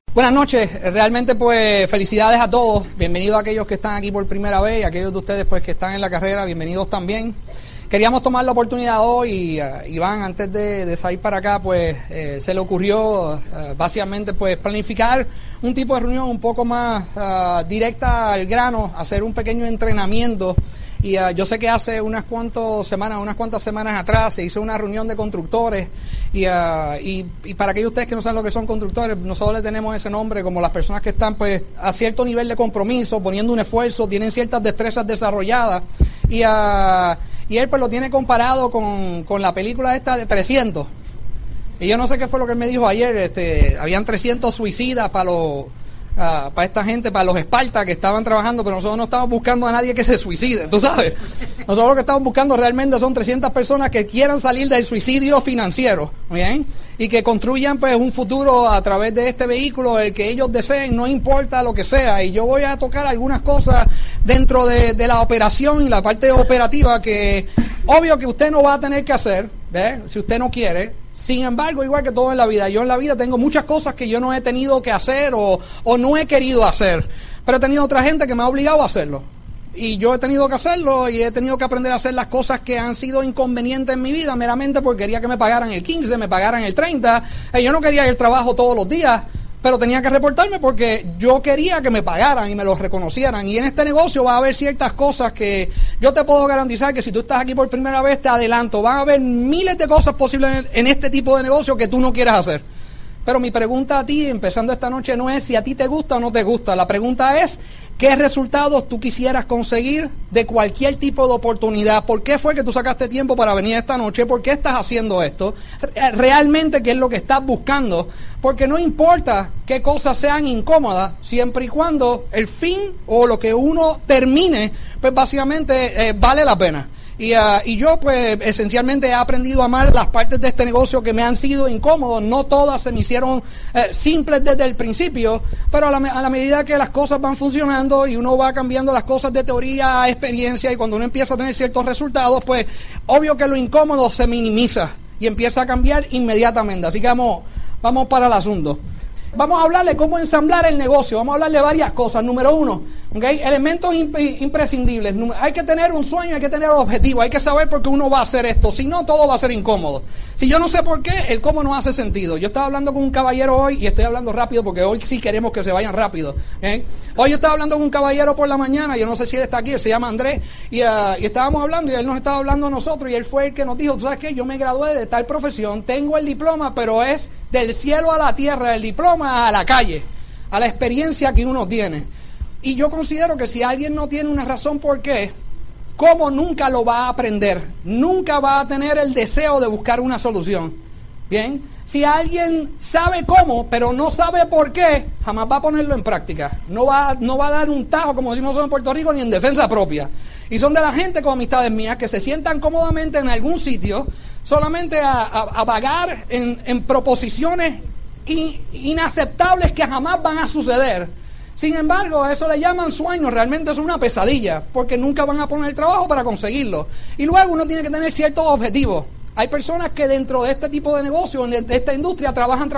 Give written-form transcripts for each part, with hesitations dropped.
Buenas noches, realmente pues felicidades a todos, bienvenidos a aquellos que están aquí por primera vez y a aquellos de ustedes pues que están en la carrera, bienvenidos también. Queríamos tomar la oportunidad hoy, Iván, antes de salir para acá, pues se le ocurrió básicamente pues planificar un tipo de reunión un poco más directa al grano, hacer un pequeño entrenamiento. Y yo sé que hace unas cuantas semanas atrás se hizo una reunión de constructores y para aquellos de ustedes que no saben lo que son constructores, nosotros le tenemos ese nombre como las personas que están pues a cierto nivel de compromiso, poniendo un esfuerzo, tienen ciertas destrezas desarrolladas y él pues lo tiene comparado con la película esta de 300. Y yo no sé qué fue lo que él me dijo ayer, habían 300 suicidas para esta gente, para los Esparta que estaban trabajando, pero nosotros no estamos buscando a nadie que se suicide, tú sabes. Nosotros lo que estamos buscando realmente son 300 personas que quieran salir del suicidio financiero, ¿bien? Y que construyan pues un futuro a través de este vehículo, el que ellos deseen, no importa lo que sea. Y yo voy a tocar algunas cosas dentro de la operación y la parte operativa que obvio que usted no va a tener que hacer, ¿ves? Si usted no quiere. Sin embargo, igual que todo en la vida, yo en la vida tengo muchas cosas que yo no he tenido que hacer o no he querido hacer, pero he tenido otra gente que me ha obligado a hacerlo. Y yo he tenido que hacerlo y he tenido que aprender a hacer las cosas que han sido inconvenientes en mi vida, meramente porque quería que me pagaran el 15, me pagaran el 30. Yo no quería ir al trabajo todos los días, pero tenía que reportarme porque yo quería que me pagaran y me lo reconocieran. Y en este negocio va a haber ciertas cosas que yo te puedo garantizar que si tú estás aquí por primera vez, te adelanto, van a haber miles de cosas posibles en este tipo de negocio que tú no quieres hacer. Pero mi pregunta a ti, empezando esta noche, no es si a ti te gusta o no te gusta. La pregunta es, ¿qué resultados tú quisieras conseguir de cualquier tipo de oportunidad? ¿Por qué fue que tú sacaste tiempo para venir esta noche? ¿Por qué estás haciendo esto? ¿Realmente qué es lo que estás buscando? Porque no importa qué cosas sean incómodas, siempre y cuando el fin o lo que uno termine, pues básicamente vale la pena. Y yo pues esencialmente he aprendido a amar las partes de este negocio que me han sido incómodas. No todas se me hicieron simples desde el principio, pero a la medida que las cosas van funcionando y uno va cambiando las cosas de teoría a experiencia, y cuando uno empieza a tener ciertos resultados, pues obvio que lo incómodo se minimiza y empieza a cambiar inmediatamente. Así que vamos para el asunto. Vamos a hablar de cómo ensamblar el negocio, vamos a hablar de varias cosas. Número uno, ¿okay? Elementos imprescindibles. Hay que tener un sueño, hay que tener un objetivo, hay que saber por qué uno va a hacer esto, si no todo va a ser incómodo. Si yo no sé por qué, el cómo no hace sentido. Yo estaba hablando con un caballero hoy, y estoy hablando rápido porque hoy sí queremos que se vayan rápido, ¿eh? Hoy yo estaba hablando con un caballero por la mañana, yo no sé si él está aquí, él se llama Andrés, y estábamos hablando y él nos estaba hablando a nosotros y él fue el que nos dijo, ¿tú sabes qué? Yo me gradué de tal profesión, tengo el diploma, pero es del cielo a la tierra, el diploma a la calle, a la experiencia que uno tiene. Y yo considero que si alguien no tiene una razón por qué, ¿cómo nunca lo va a aprender? Nunca va a tener el deseo de buscar una solución. Bien, si alguien sabe cómo, pero no sabe por qué, jamás va a ponerlo en práctica. No va a dar un tajo, como decimos en Puerto Rico, ni en defensa propia. Y son de la gente, con amistades mías, que se sientan cómodamente en algún sitio, solamente a vagar en proposiciones inaceptables que jamás van a suceder. Sin embargo, a eso le llaman sueños, realmente es una pesadilla, porque nunca van a poner el trabajo para conseguirlo. Y luego uno tiene que tener ciertos objetivos. Hay personas que dentro de este tipo de negocio, de esta industria, trabajan,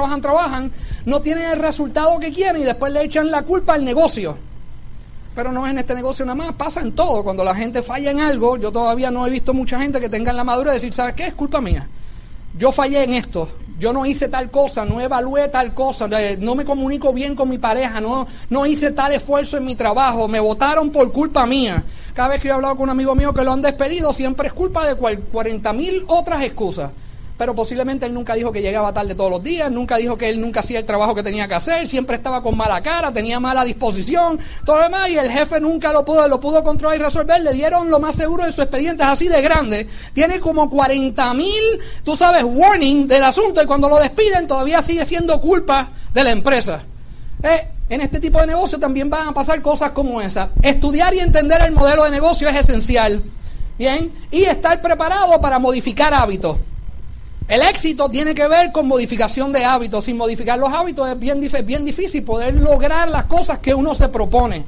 no tienen el resultado que quieren y después le echan la culpa al negocio. Pero no es en este negocio nada más, pasa en todo. Cuando la gente falla en algo, yo todavía no he visto mucha gente que tenga la madurez de decir, ¿sabes qué? Es culpa mía. Yo fallé en esto, yo no hice tal cosa, no evalué tal cosa, no me comunico bien con mi pareja, no hice tal esfuerzo en mi trabajo, me votaron por culpa mía. Cada vez que yo he hablado con un amigo mío que lo han despedido, siempre es culpa de 40,000 otras excusas. Pero posiblemente él nunca dijo que llegaba tarde todos los días, nunca dijo que él nunca hacía el trabajo que tenía que hacer, siempre estaba con mala cara, tenía mala disposición, todo lo demás, y el jefe nunca lo pudo controlar y resolver. Le dieron lo más seguro de su expediente, es así de grande, tiene como 40,000, tú sabes, warning del asunto, y cuando lo despiden todavía sigue siendo culpa de la empresa. En este tipo de negocio también van a pasar cosas como esa. Estudiar y entender el modelo de negocio es esencial, ¿bien? Y estar preparado para modificar hábitos. El éxito tiene que ver con modificación de hábitos. Sin modificar los hábitos es bien difícil poder lograr las cosas que uno se propone.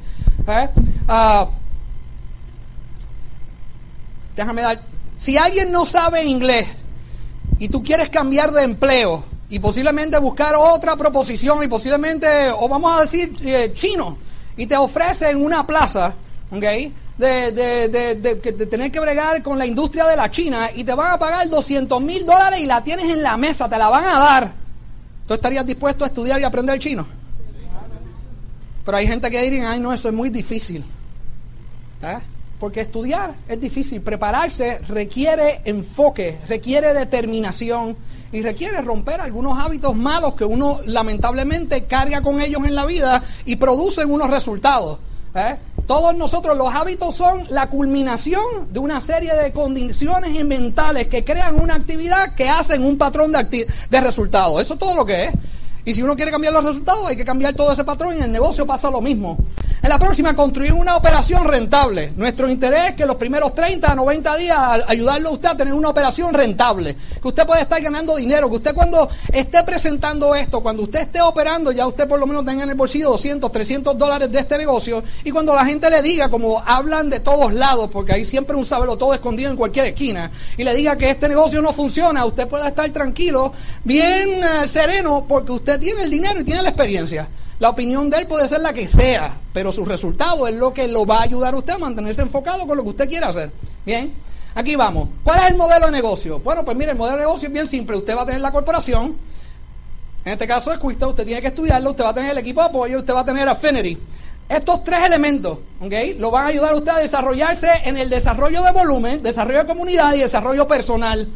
Si alguien no sabe inglés y tú quieres cambiar de empleo, y posiblemente buscar otra proposición y posiblemente, o vamos a decir chino, y te ofrecen una plaza, ¿ok?, de tener que bregar con la industria de la China y te van a pagar $200,000 y la tienes en la mesa, te la van a dar. ¿Tú estarías dispuesto a estudiar y aprender chino? Pero hay gente que diría, ay no, eso es muy difícil. Porque estudiar es difícil, prepararse requiere enfoque, requiere determinación y requiere romper algunos hábitos malos que uno lamentablemente carga con ellos en la vida y producen unos resultados. Todos nosotros, los hábitos son la culminación de una serie de condiciones mentales que crean una actividad que hacen un patrón de resultados. Eso es todo lo que es. Y si uno quiere cambiar los resultados, hay que cambiar todo ese patrón, y en el negocio pasa lo mismo. En la próxima, construir una operación rentable. Nuestro interés es que los primeros 30 a 90 días ayudarlo a usted a tener una operación rentable. Que usted pueda estar ganando dinero, que usted cuando esté presentando esto, cuando usted esté operando, ya usted por lo menos tenga en el bolsillo $200, $300 de este negocio. Y cuando la gente le diga, como hablan de todos lados, porque hay siempre un sabelo todo escondido en cualquier esquina, y le diga que este negocio no funciona, usted pueda estar tranquilo, bien sereno, porque usted tiene el dinero y tiene la experiencia. La opinión de él puede ser la que sea, pero su resultado es lo que lo va a ayudar a usted a mantenerse enfocado con lo que usted quiere hacer. Bien, aquí vamos. ¿Cuál es el modelo de negocio? Bueno, pues mire, el modelo de negocio es bien simple. Usted va a tener la corporación, en este caso es Quista, usted tiene que estudiarlo, usted va a tener el equipo de apoyo, usted va a tener Affinity. Estos tres elementos, ¿okay?, lo van a ayudar a usted a desarrollarse en el desarrollo de volumen, desarrollo de comunidad y desarrollo personal.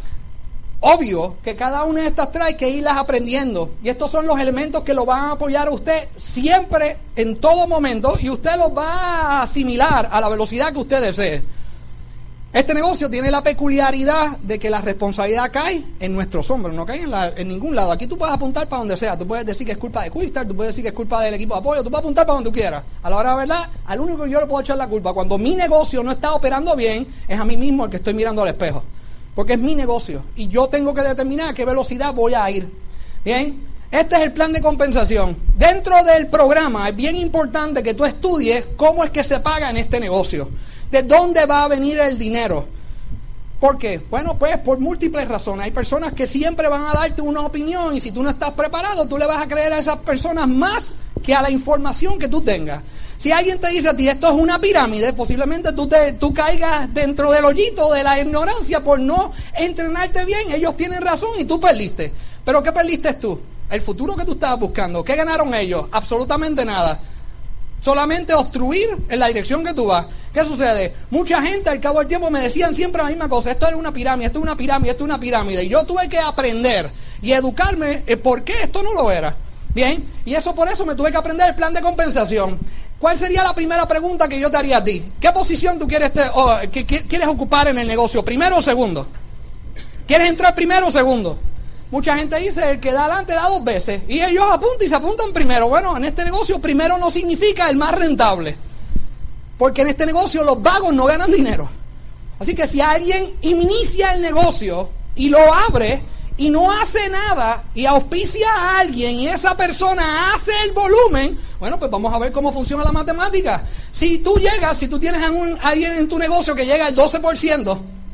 Obvio que cada una de estas tres hay que irlas aprendiendo, y estos son los elementos que lo van a apoyar a usted siempre, en todo momento, y usted los va a asimilar a la velocidad que usted desee. Este negocio tiene la peculiaridad de que la responsabilidad cae en nuestros hombros, no cae en ningún lado. Aquí tú puedes apuntar para donde sea, tú puedes decir que es culpa de Quistar, tú puedes decir que es culpa del equipo de apoyo, tú puedes apuntar para donde tú quieras. A la hora de verdad, al único que yo le puedo echar la culpa cuando mi negocio no está operando bien es a mí mismo, el que estoy mirando al espejo. Porque es mi negocio y yo tengo que determinar a qué velocidad voy a ir. Bien, este es el plan de compensación. Dentro del programa es bien importante que tú estudies cómo es que se paga en este negocio. ¿De dónde va a venir el dinero? ¿Por qué? Bueno, pues por múltiples razones. Hay personas que siempre van a darte una opinión y si tú no estás preparado, tú le vas a creer a esas personas más que a la información que tú tengas. Si alguien te dice a ti, esto es una pirámide, posiblemente tú caigas dentro del hoyito de la ignorancia por no entrenarte bien. Ellos tienen razón y tú perdiste. ¿Pero qué perdiste tú? El futuro que tú estabas buscando. ¿Qué ganaron ellos? Absolutamente nada. Solamente obstruir en la dirección que tú vas. ¿Qué sucede? Mucha gente al cabo del tiempo me decían siempre la misma cosa. Esto es una pirámide, esto es una pirámide, esto es una pirámide. Y yo tuve que aprender y educarme por qué esto no lo era. Bien, y eso por eso me tuve que aprender el plan de compensación. ¿Cuál sería la primera pregunta que yo te haría a ti? ¿Qué posición tú quieres quieres ocupar en el negocio? ¿Primero o segundo? ¿Quieres entrar primero o segundo? Mucha gente dice, el que da adelante da dos veces. Y ellos apuntan y se apuntan primero. Bueno, en este negocio primero no significa el más rentable. Porque en este negocio los vagos no ganan dinero. Así que si alguien inicia el negocio y lo abre y no hace nada y auspicia a alguien y esa persona hace el volumen, bueno, pues vamos a ver cómo funciona la matemática. Si tú tienes a alguien en tu negocio que llega al 12%,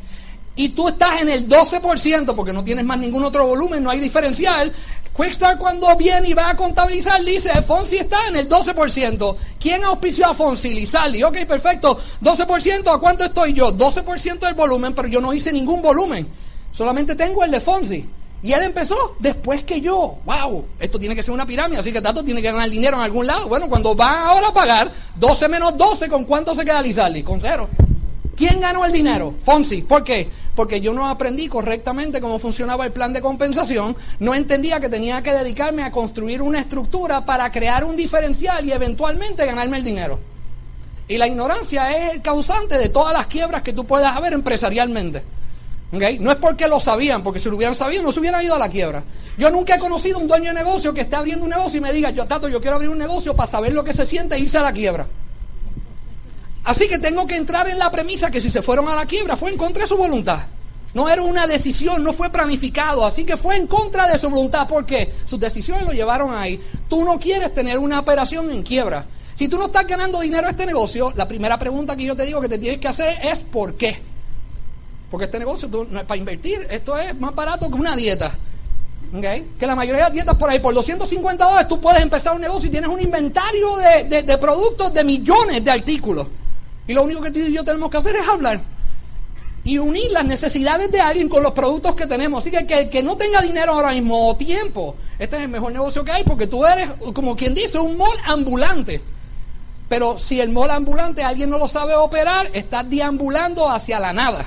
y tú estás en el 12% porque no tienes más ningún otro volumen, no hay diferencial, Quickstart cuando viene y va a contabilizar dice, Fonsi está en el 12%. ¿Quién auspició a Fonsi? Lizaldi. Ok, perfecto. 12%, ¿a cuánto estoy yo? 12% del volumen, pero yo no hice ningún volumen. Solamente tengo el de Fonsi. Y él empezó después que yo. ¡Wow! Esto tiene que ser una pirámide, así que Tato tiene que ganar dinero en algún lado. Bueno, cuando va ahora a pagar, 12 menos 12, ¿con cuánto se queda Lizaldi? Con 0. ¿Quién ganó el dinero? Fonsi. ¿Por qué? Porque yo no aprendí correctamente cómo funcionaba el plan de compensación, no entendía que tenía que dedicarme a construir una estructura para crear un diferencial y eventualmente ganarme el dinero. Y la ignorancia es el causante de todas las quiebras que tú puedas haber empresarialmente. ¿Okay? No es porque lo sabían, porque si lo hubieran sabido no se hubieran ido a la quiebra. Yo nunca he conocido un dueño de negocio que esté abriendo un negocio y me diga, Tato, yo quiero abrir un negocio para saber lo que se siente e irse a la quiebra. Así que tengo que entrar en la premisa que si se fueron a la quiebra fue en contra de su voluntad. No era una decisión, no fue planificado, así que fue en contra de su voluntad. ¿Por qué? Sus decisiones lo llevaron ahí. Tú no quieres tener una operación en quiebra. Si tú no estás ganando dinero a este negocio, la primera pregunta que yo te digo que te tienes que hacer es ¿por qué? Porque este negocio no es para invertir, esto es más barato que una dieta. ¿Okay? Que la mayoría de las dietas por ahí, por $250 tú puedes empezar un negocio y tienes un inventario de productos de millones de artículos. Y lo único que tú y yo tenemos que hacer es hablar y unir las necesidades de alguien con los productos que tenemos. Así que el que no tenga dinero ahora mismo o tiempo, este es el mejor negocio que hay, porque tú eres, como quien dice, un mall ambulante. Pero si el mall ambulante alguien no lo sabe operar, estás deambulando hacia la nada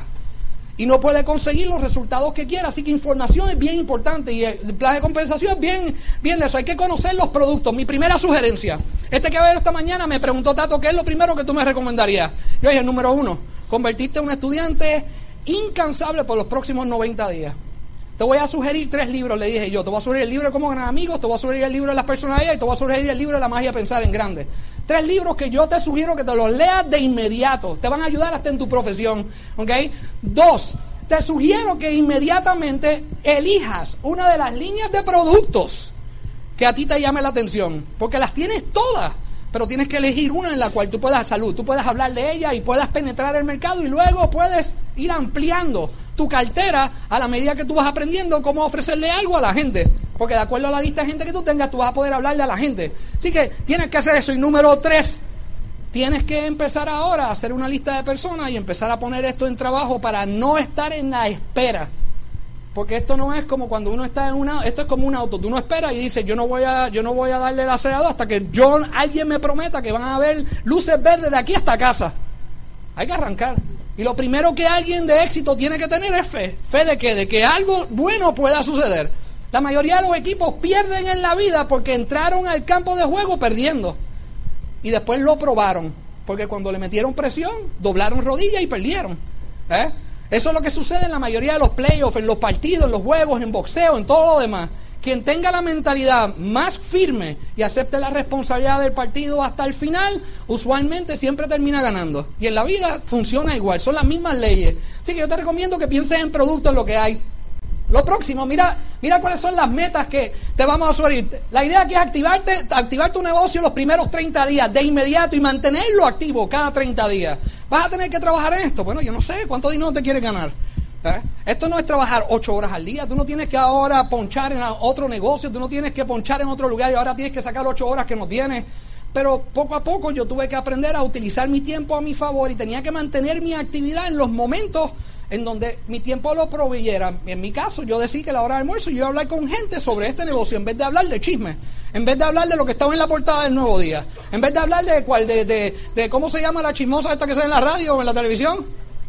y no puede conseguir los resultados que quiera. Así que información es bien importante y el plan de compensación es bien de eso. Hay que conocer los productos. Mi primera sugerencia, este caballero esta mañana me preguntó, Tato, ¿qué es lo primero que tú me recomendarías? Yo dije, número 1, convertirte en un estudiante incansable por los próximos 90 días. Te voy a sugerir 3 libros, le dije yo. Te voy a sugerir el libro de Cómo ganar amigos, te voy a sugerir el libro de las personalidades y te voy a sugerir el libro de la magia de pensar en grande. 3 libros que yo te sugiero que te los leas de inmediato. Te van a ayudar hasta en tu profesión. ¿Ok? 2, te sugiero que inmediatamente elijas una de las líneas de productos que a ti te llame la atención. Porque las tienes todas, pero tienes que elegir una en la cual tú puedas tú puedas hablar de ella y puedas penetrar el mercado y luego puedes ir ampliando tu cartera a la medida que tú vas aprendiendo cómo ofrecerle algo a la gente, porque de acuerdo a la lista de gente que tú tengas, tú vas a poder hablarle a la gente. Así que tienes que hacer eso. Y número 3, tienes que empezar ahora a hacer una lista de personas y empezar a poner esto en trabajo para no estar en la espera. Porque esto no es como cuando uno está esto es como un auto, tú no esperas y dices, yo no voy a darle el acelerador hasta que alguien me prometa que van a haber luces verdes de aquí hasta casa. Hay que arrancar. Y lo primero que alguien de éxito tiene que tener es fe. ¿Fe de qué? De que algo bueno pueda suceder. La mayoría de los equipos pierden en la vida porque entraron al campo de juego perdiendo. Y después lo probaron. Porque cuando le metieron presión, doblaron rodillas y perdieron. Eso es lo que sucede en la mayoría de los playoffs, en los partidos, en los juegos, en boxeo, en todo lo demás. Quien tenga la mentalidad más firme y acepte la responsabilidad del partido hasta el final, usualmente siempre termina ganando. Y en la vida funciona igual, son las mismas leyes. Así que yo te recomiendo que pienses en productos, en lo que hay. Lo próximo, mira cuáles son las metas que te vamos a sugerir. La idea aquí es activar tu negocio los primeros 30 días de inmediato y mantenerlo activo cada 30 días. ¿Vas a tener que trabajar en esto? Bueno, yo no sé, ¿cuánto dinero te quieres ganar? Esto no es trabajar 8 horas al día. Tú no tienes que ahora ponchar en otro negocio, tú no tienes que ponchar en otro lugar y ahora tienes que sacar 8 horas que no tienes. Pero poco a poco yo tuve que aprender a utilizar mi tiempo a mi favor y tenía que mantener mi actividad en los momentos en donde mi tiempo lo proveyera. En mi caso, yo decidí que a la hora de almuerzo yo iba a hablar con gente sobre este negocio, en vez de hablar de chisme, en vez de hablar de lo que estaba en la portada del Nuevo Día, en vez de hablar de cómo se llama la chismosa esta que sale en la radio o en la televisión.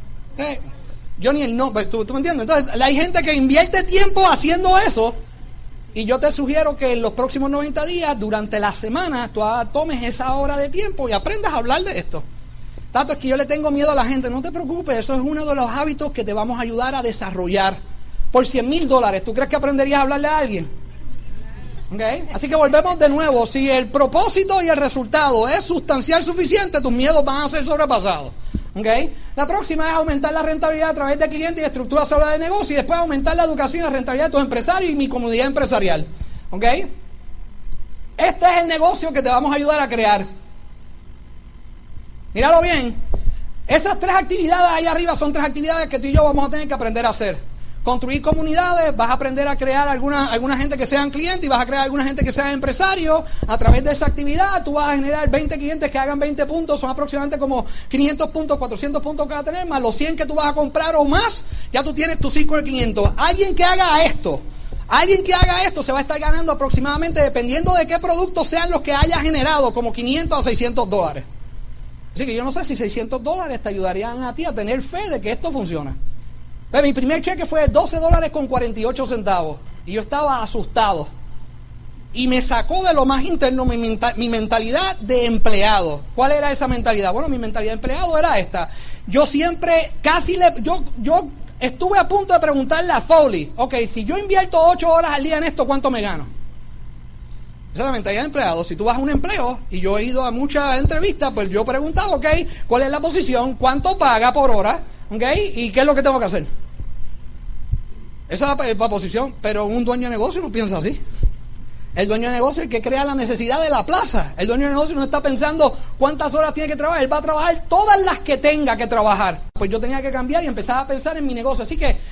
Yo ni el nombre, ¿tú me entiendes? Entonces, hay gente que invierte tiempo haciendo eso, y yo te sugiero que en los próximos 90 días, durante la semana, tú tomes esa hora de tiempo y aprendas a hablar de esto. Tato, es que yo le tengo miedo a la gente. No te preocupes, eso es uno de los hábitos que te vamos a ayudar a desarrollar. Por $100,000, ¿tú crees que aprenderías a hablarle a alguien? ¿Okay? Así que volvemos de nuevo. Si el propósito y el resultado es sustancial suficiente, tus miedos van a ser sobrepasados. ¿Okay? La próxima es aumentar la rentabilidad a través de clientes y estructura sólida de negocio, y después aumentar la educación y la rentabilidad de tus empresarios y mi comunidad empresarial. ¿Okay? Este es el negocio que te vamos a ayudar a crear. Míralo bien. Esas 3 actividades ahí arriba son 3 actividades que tú y yo vamos a tener que aprender a hacer. Construir comunidades, vas a aprender a crear alguna gente que sean clientes y vas a crear alguna gente que sean empresarios. A través de esa actividad tú vas a generar 20 clientes que hagan 20 puntos, son aproximadamente como 500 puntos, 400 puntos que vas a tener, más los 100 que tú vas a comprar o más, ya tú tienes tu círculo de 500. Alguien que haga esto se va a estar ganando aproximadamente, dependiendo de qué productos sean los que haya generado, como $500 a $600. Así que yo no sé si $600 te ayudarían a ti a tener fe de que esto funciona. Pero mi primer cheque fue $12.48 y yo estaba asustado. Y me sacó de lo más interno mi mentalidad de empleado. ¿Cuál era esa mentalidad? Bueno, mi mentalidad de empleado era esta. Yo siempre, yo estuve a punto de preguntarle a Foley, ok, si yo invierto 8 horas al día en esto, ¿cuánto me gano? Esa es la mentalidad de empleado. Si tú vas a un empleo, y yo he ido a muchas entrevistas, pues yo he preguntado, ok, ¿cuál es la posición? ¿Cuánto paga por hora? Ok, ¿y qué es lo que tengo que hacer? Esa es la posición, pero un dueño de negocio no piensa así. El dueño de negocio es el que crea la necesidad de la plaza. El dueño de negocio no está pensando cuántas horas tiene que trabajar. Él va a trabajar todas las que tenga que trabajar. Pues yo tenía que cambiar y empezar a pensar en mi negocio. Así que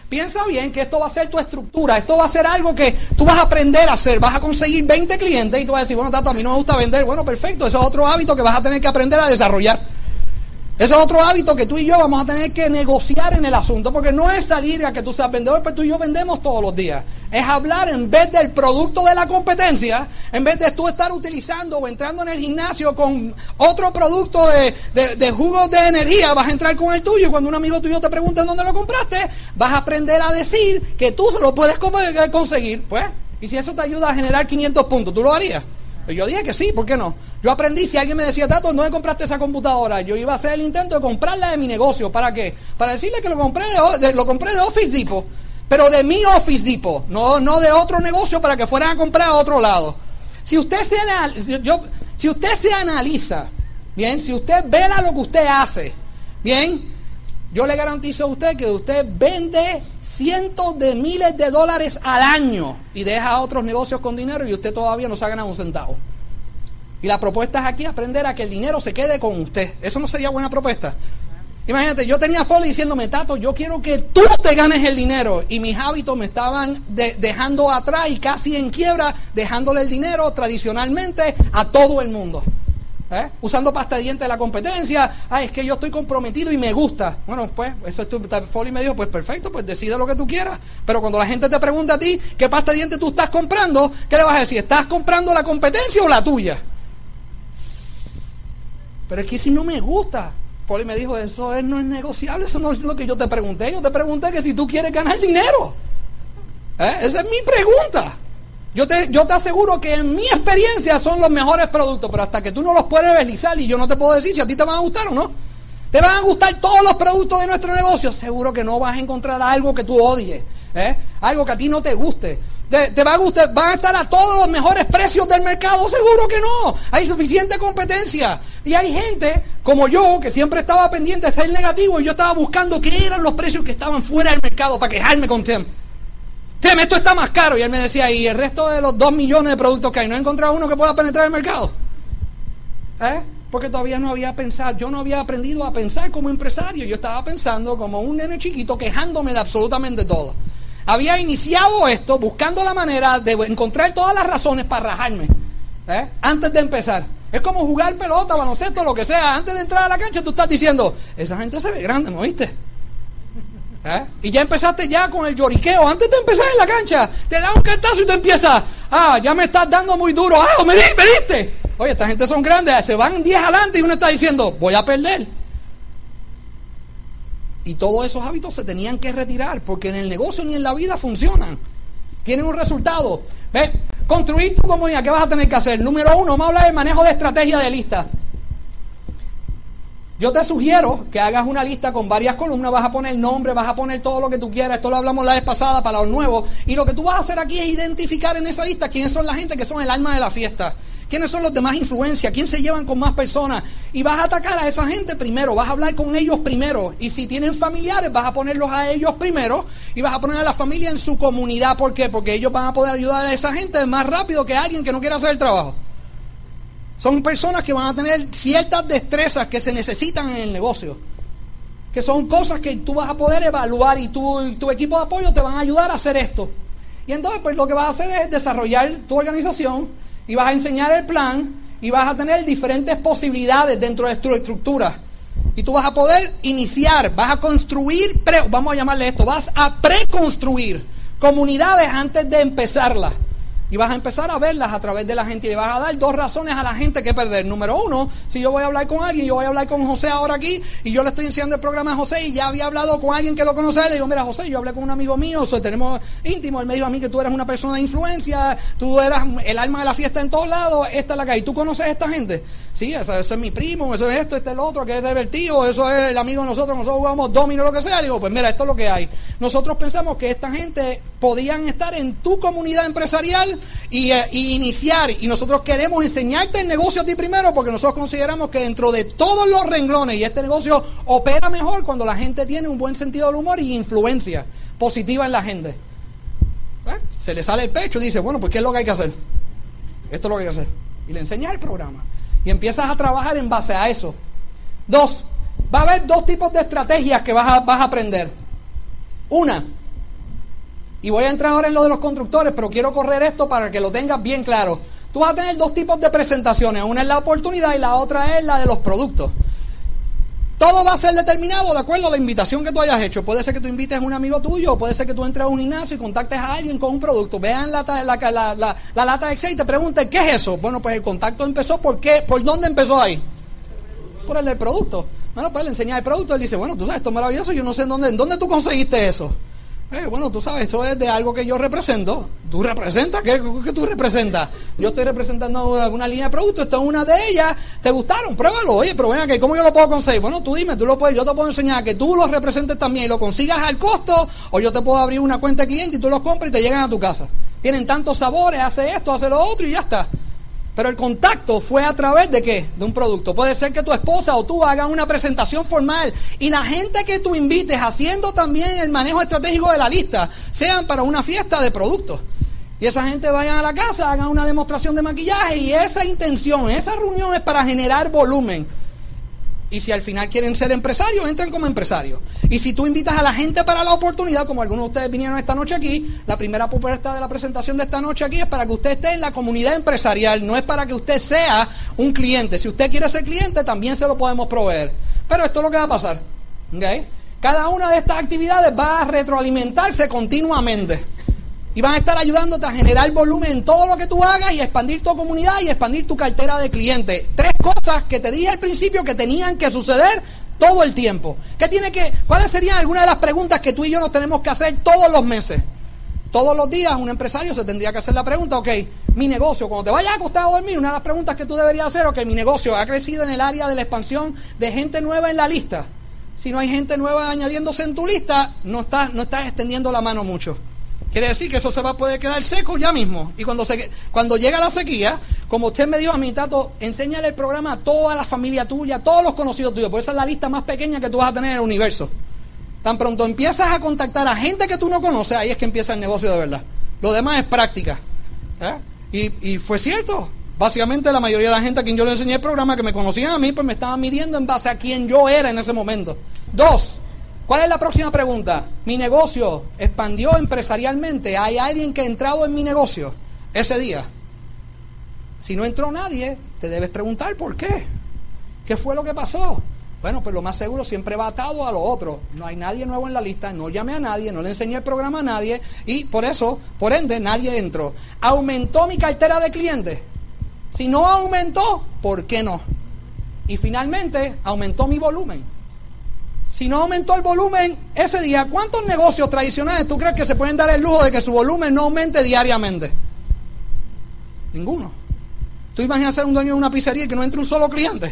Piensa bien que esto va a ser tu estructura, esto va a ser algo que tú vas a aprender a hacer, vas a conseguir 20 clientes y tú vas a decir, bueno, Tato, a mí no me gusta vender. Bueno, perfecto, eso es otro hábito que vas a tener que aprender a desarrollar. Ese es otro hábito que tú y yo vamos a tener que negociar en el asunto, porque no es salir a que tú seas vendedor, pero tú y yo vendemos todos los días. Es hablar en vez del producto de la competencia, en vez de tú estar utilizando o entrando en el gimnasio con otro producto de jugos de energía, vas a entrar con el tuyo y cuando un amigo tuyo te pregunta en dónde lo compraste, vas a aprender a decir que tú se lo puedes conseguir. Pues, y si eso te ayuda a generar 500 puntos, ¿tú lo harías? Yo dije que sí, ¿por qué no? Yo aprendí, si alguien me decía, Tato, ¿dónde compraste esa computadora? Yo iba a hacer el intento de comprarla de mi negocio. ¿Para qué? Para decirle que lo compré de Office Depot, pero de mi Office Depot, no de otro negocio para que fueran a comprar a otro lado. Si usted se analiza, bien, si usted vela lo que usted hace, bien, yo le garantizo a usted que usted vende cientos de miles de dólares al año y deja otros negocios con dinero y usted todavía no se ha ganado un centavo. Y la propuesta es aquí aprender a que el dinero se quede con usted. ¿Eso no sería buena propuesta? Imagínate, yo tenía Foley diciéndome, Tato, yo quiero que tú te ganes el dinero. Y mis hábitos me estaban dejando atrás y casi en quiebra, dejándole el dinero tradicionalmente a todo el mundo. Usando pasta de dientes de la competencia. Es que yo estoy comprometido y me gusta. Bueno, pues, eso es Foley me dijo, pues perfecto, pues decide lo que tú quieras. Pero cuando la gente te pregunta a ti qué pasta de dientes tú estás comprando, ¿qué le vas a decir? ¿Estás comprando la competencia o la tuya? Pero es que si no me gusta. Foley me dijo, eso no es negociable, eso no es lo que yo te pregunté. Yo te pregunté que si tú quieres ganar dinero. Esa es mi pregunta. Yo te aseguro que en mi experiencia son los mejores productos, pero hasta que tú no los puedes realizar y yo no te puedo decir si a ti te van a gustar o no. ¿Te van a gustar todos los productos de nuestro negocio? Seguro que no vas a encontrar algo que tú odies, algo que a ti no te guste. ¿Te va a gustar? ¿Van a estar a todos los mejores precios del mercado? Seguro que no. Hay suficiente competencia. Y hay gente como yo que siempre estaba pendiente de ser negativo y yo estaba buscando qué eran los precios que estaban fuera del mercado para quejarme con Tim. Tim, esto está más caro. Y él me decía, ¿y el resto de los 2 millones de productos que hay? ¿No he encontrado uno que pueda penetrar el mercado? Porque todavía no había pensado, yo no había aprendido a pensar como empresario. Yo estaba pensando como un nene chiquito quejándome de absolutamente todo. Había iniciado esto buscando la manera de encontrar todas las razones para rajarme, antes de empezar. Es como jugar pelota, baloncesto, lo que sea. Antes de entrar a la cancha tú estás diciendo, esa gente se ve grande, ¿no viste? Y ya empezaste ya con el lloriqueo. Antes de empezar en la cancha, te da un cantazo y te empiezas, ya me estás dando muy duro. Me diste. Oye, esta gente son grandes, se van 10 adelante y uno está diciendo, voy a perder. Y todos esos hábitos se tenían que retirar, porque en el negocio ni en la vida funcionan. Tienen un resultado. Construir tu comunidad, ¿qué vas a tener que hacer? Número 1, vamos a hablar del manejo de estrategia de lista. Yo te sugiero que hagas una lista con varias columnas, vas a poner nombre, vas a poner todo lo que tú quieras. Esto lo hablamos la vez pasada para los nuevos. Y lo que tú vas a hacer aquí es identificar en esa lista quiénes son la gente que son el alma de la fiesta. ¿Quiénes son los de más influencia? ¿Quién se llevan con más personas? Y vas a atacar a esa gente primero, vas a hablar con ellos primero. Y si tienen familiares, vas a ponerlos a ellos primero y vas a poner a la familia en su comunidad. ¿Por qué? Porque ellos van a poder ayudar a esa gente más rápido que alguien que no quiera hacer el trabajo. Son personas que van a tener ciertas destrezas que se necesitan en el negocio, que son cosas que tú vas a poder evaluar y tu equipo de apoyo te van a ayudar a hacer esto. Y entonces pues lo que vas a hacer es desarrollar tu organización y vas a enseñar el plan y vas a tener diferentes posibilidades dentro de tu estructura. Y tú vas a poder iniciar, vas a construir, vamos a llamarle esto, vas a preconstruir comunidades antes de empezarlas. Y vas a empezar a verlas a través de la gente y le vas a dar 2 razones a la gente que perder. Número 1, si yo voy a hablar con alguien, yo voy a hablar con José ahora aquí y yo le estoy enseñando el programa a José y ya había hablado con alguien que lo conoce, le digo, mira José, yo hablé con un amigo mío, tenemos íntimo, él me dijo a mí que tú eres una persona de influencia, tú eras el alma de la fiesta en todos lados, esta es la que hay. ¿Tú conoces a esta gente? Sí, ese es mi primo, eso es esto, este es el otro, que es divertido, eso es el amigo de nosotros jugamos domino, lo que sea. Le digo, pues mira, esto es lo que hay. Nosotros pensamos que esta gente podían estar en tu comunidad empresarial y iniciar, y nosotros queremos enseñarte el negocio a ti primero, porque nosotros consideramos que dentro de todos los renglones, y este negocio opera mejor cuando la gente tiene un buen sentido del humor y influencia positiva en la gente. Se le sale el pecho y dice, bueno, pues ¿qué es lo que hay que hacer? Esto es lo que hay que hacer. Y le enseñas el programa. Y empiezas a trabajar en base a eso. 2, va a haber 2 tipos de estrategias que vas a aprender. Una, Y voy a entrar ahora en lo de los constructores, pero quiero correr esto para que lo tengas bien claro. Tú vas a tener dos tipos de presentaciones. Una es la oportunidad y la otra es la de los productos. Todo va a ser determinado de acuerdo a la invitación que tú hayas hecho. Puede ser que tú invites a un amigo tuyo, o puede ser que tú entres a un gimnasio y contactes a alguien con un producto. Vean la lata de Excel y te pregunten, ¿qué es eso? Bueno, pues el contacto empezó, ¿por qué? ¿Por dónde empezó ahí? Por el del producto. Bueno, pues le enseña el producto, él dice, bueno, tú sabes, esto es maravilloso, yo no sé en dónde tú conseguiste eso. Bueno, tú sabes, esto es de algo que yo represento. ¿Tú representas? ¿Qué tú representas? Yo estoy representando una línea de productos, esta es una de ellas. ¿Te gustaron? Pruébalo. Oye, pero ven aquí, ¿cómo yo lo puedo conseguir? Bueno, tú dime, yo te puedo enseñar a que tú los representes también y lo consigas al costo, o yo te puedo abrir una cuenta de cliente y tú los compras y te llegan a tu casa. Tienen tantos sabores, hace esto, hace lo otro y ya está. Pero el contacto fue a través de ¿qué? De un producto. Puede ser que tu esposa o tú hagan una presentación formal y la gente que tú invites haciendo también el manejo estratégico de la lista sean para una fiesta de productos. Y esa gente vayan a la casa, hagan una demostración de maquillaje y esa intención, esa reunión es para generar volumen. Y si al final quieren ser empresarios, entran como empresarios. Y si tú invitas a la gente para la oportunidad, como algunos de ustedes vinieron esta noche aquí, la primera propuesta de la presentación de esta noche aquí es para que usted esté en la comunidad empresarial, no es para que usted sea un cliente. Si usted quiere ser cliente, también se lo podemos proveer. Pero esto es lo que va a pasar. ¿Okay? Cada una de estas actividades va a retroalimentarse continuamente. Y van a estar ayudándote a generar volumen en todo lo que tú hagas y a expandir tu comunidad y expandir tu cartera de clientes. 3 cosas que te dije al principio que tenían que suceder todo el tiempo. ¿Cuáles serían algunas de las preguntas que tú y yo nos tenemos que hacer todos los meses? Todos los días un empresario se tendría que hacer la pregunta, ok, mi negocio, cuando te vayas a acostar a dormir, una de las preguntas que tú deberías hacer, ok, mi negocio ha crecido en el área de la expansión de gente nueva en la lista. Si no hay gente nueva añadiéndose en tu lista, no estás extendiendo la mano mucho. Quiere decir que eso se va a poder quedar seco ya mismo. Y cuando llega la sequía, como usted me dijo a mí, Tato, enséñale el programa a toda la familia tuya, a todos los conocidos tuyos, porque esa es la lista más pequeña que tú vas a tener en el universo. Tan pronto empiezas a contactar a gente que tú no conoces, ahí es que empieza el negocio de verdad. Lo demás es práctica. Y fue cierto. Básicamente la mayoría de la gente a quien yo le enseñé el programa, que me conocían a mí, pues me estaban midiendo en base a quién yo era en ese momento. 2. ¿Cuál es la próxima pregunta? ¿Mi negocio expandió empresarialmente? ¿Hay alguien que ha entrado en mi negocio ese día? Si no entró nadie, te debes preguntar por qué. ¿Qué fue lo que pasó? Bueno, pues lo más seguro siempre va atado a lo otro. No hay nadie nuevo en la lista, no llamé a nadie, no le enseñé el programa a nadie y por ende, nadie entró. ¿Aumentó mi cartera de clientes? Si no aumentó, ¿por qué no? Y finalmente, ¿aumentó mi volumen? Si no aumentó el volumen ese día, ¿cuántos negocios tradicionales tú crees que se pueden dar el lujo de que su volumen no aumente diariamente? Ninguno. ¿Tú imaginas ser un dueño de una pizzería y que no entre un solo cliente?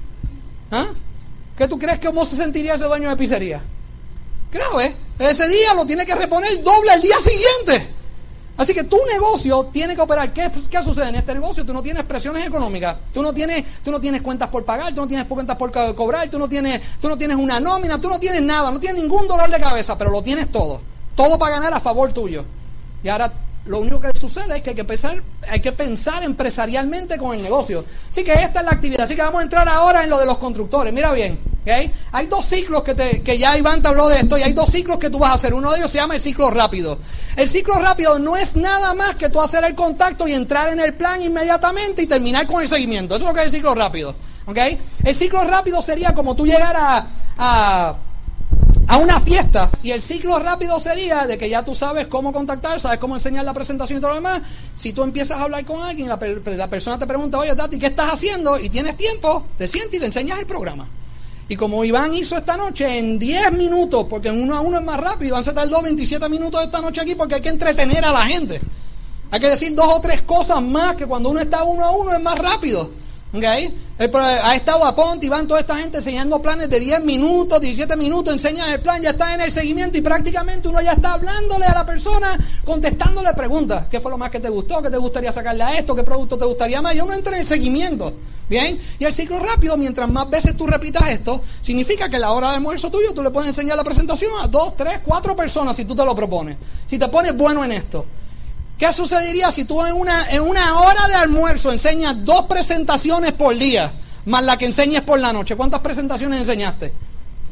¿Qué tú crees que cómo se sentiría ese dueño de pizzería? Grave. Ese día lo tiene que reponer doble al día siguiente. Así que tu negocio tiene que operar. ¿Qué sucede en este negocio? Tú no tienes presiones económicas, tú no tienes cuentas por pagar, tú no tienes cuentas por cobrar, tú no tienes una nómina, tú no tienes nada, no tienes ningún dolor de cabeza, pero lo tienes todo para ganar a favor tuyo. Y ahora lo único que sucede es que hay que pensar empresarialmente con el negocio. Así que esta es la actividad. Así que vamos a entrar ahora en lo de los constructores. Mira bien, ¿okay? Hay 2 ciclos que ya Iván te habló de esto, y hay 2 ciclos que tú vas a hacer. Uno de ellos se llama el ciclo rápido. El ciclo rápido no es nada más que tú hacer el contacto y entrar en el plan inmediatamente y terminar con el seguimiento. Eso es lo que es el ciclo rápido. ¿Okay? El ciclo rápido sería como tú llegar a una fiesta, y el ciclo rápido sería de que ya tú sabes cómo contactar, sabes cómo enseñar la presentación y todo lo demás. Si tú empiezas a hablar con alguien, la persona te pregunta, oye Tati, ¿qué estás haciendo? Y tienes tiempo, te sientes y le enseñas el programa. Y como Iván hizo esta noche en 10 minutos, porque en 1 a 1 es más rápido, Iván se tardó 27 minutos esta noche aquí porque hay que entretener a la gente. Hay que decir 2 o 3 cosas más, que cuando uno está 1 a 1 es más rápido. ¿Okay? Ha estado a Ponte, Iván, toda esta gente enseñando planes de 10 minutos, 17 minutos, enseñan el plan, ya está en el seguimiento y prácticamente uno ya está hablándole a la persona, contestándole preguntas. ¿Qué fue lo más que te gustó? ¿Qué te gustaría sacarle a esto? ¿Qué producto te gustaría más? Y uno entra en el seguimiento. ¿Bien? Y el ciclo rápido, mientras más veces tú repitas esto, significa que a la hora de almuerzo tuyo tú le puedes enseñar la presentación a 2, 3, 4 personas si tú te lo propones. Si te pones bueno en esto. ¿Qué sucedería si tú en una hora de almuerzo enseñas 2 presentaciones por día, más la que enseñes por la noche? ¿Cuántas presentaciones enseñaste?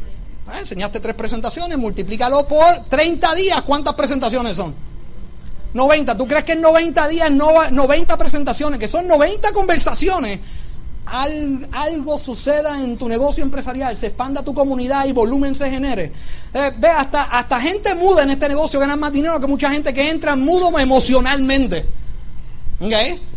Enseñaste 3 presentaciones, multiplícalo por 30 días. ¿Cuántas presentaciones son? 90. ¿Tú crees que en 90 días, 90 presentaciones, que son 90 conversaciones, algo suceda en tu negocio empresarial, se expanda tu comunidad y volumen se genere? Ve, hasta gente muda en este negocio gana más dinero que mucha gente que entra mudo emocionalmente. ¿Ok?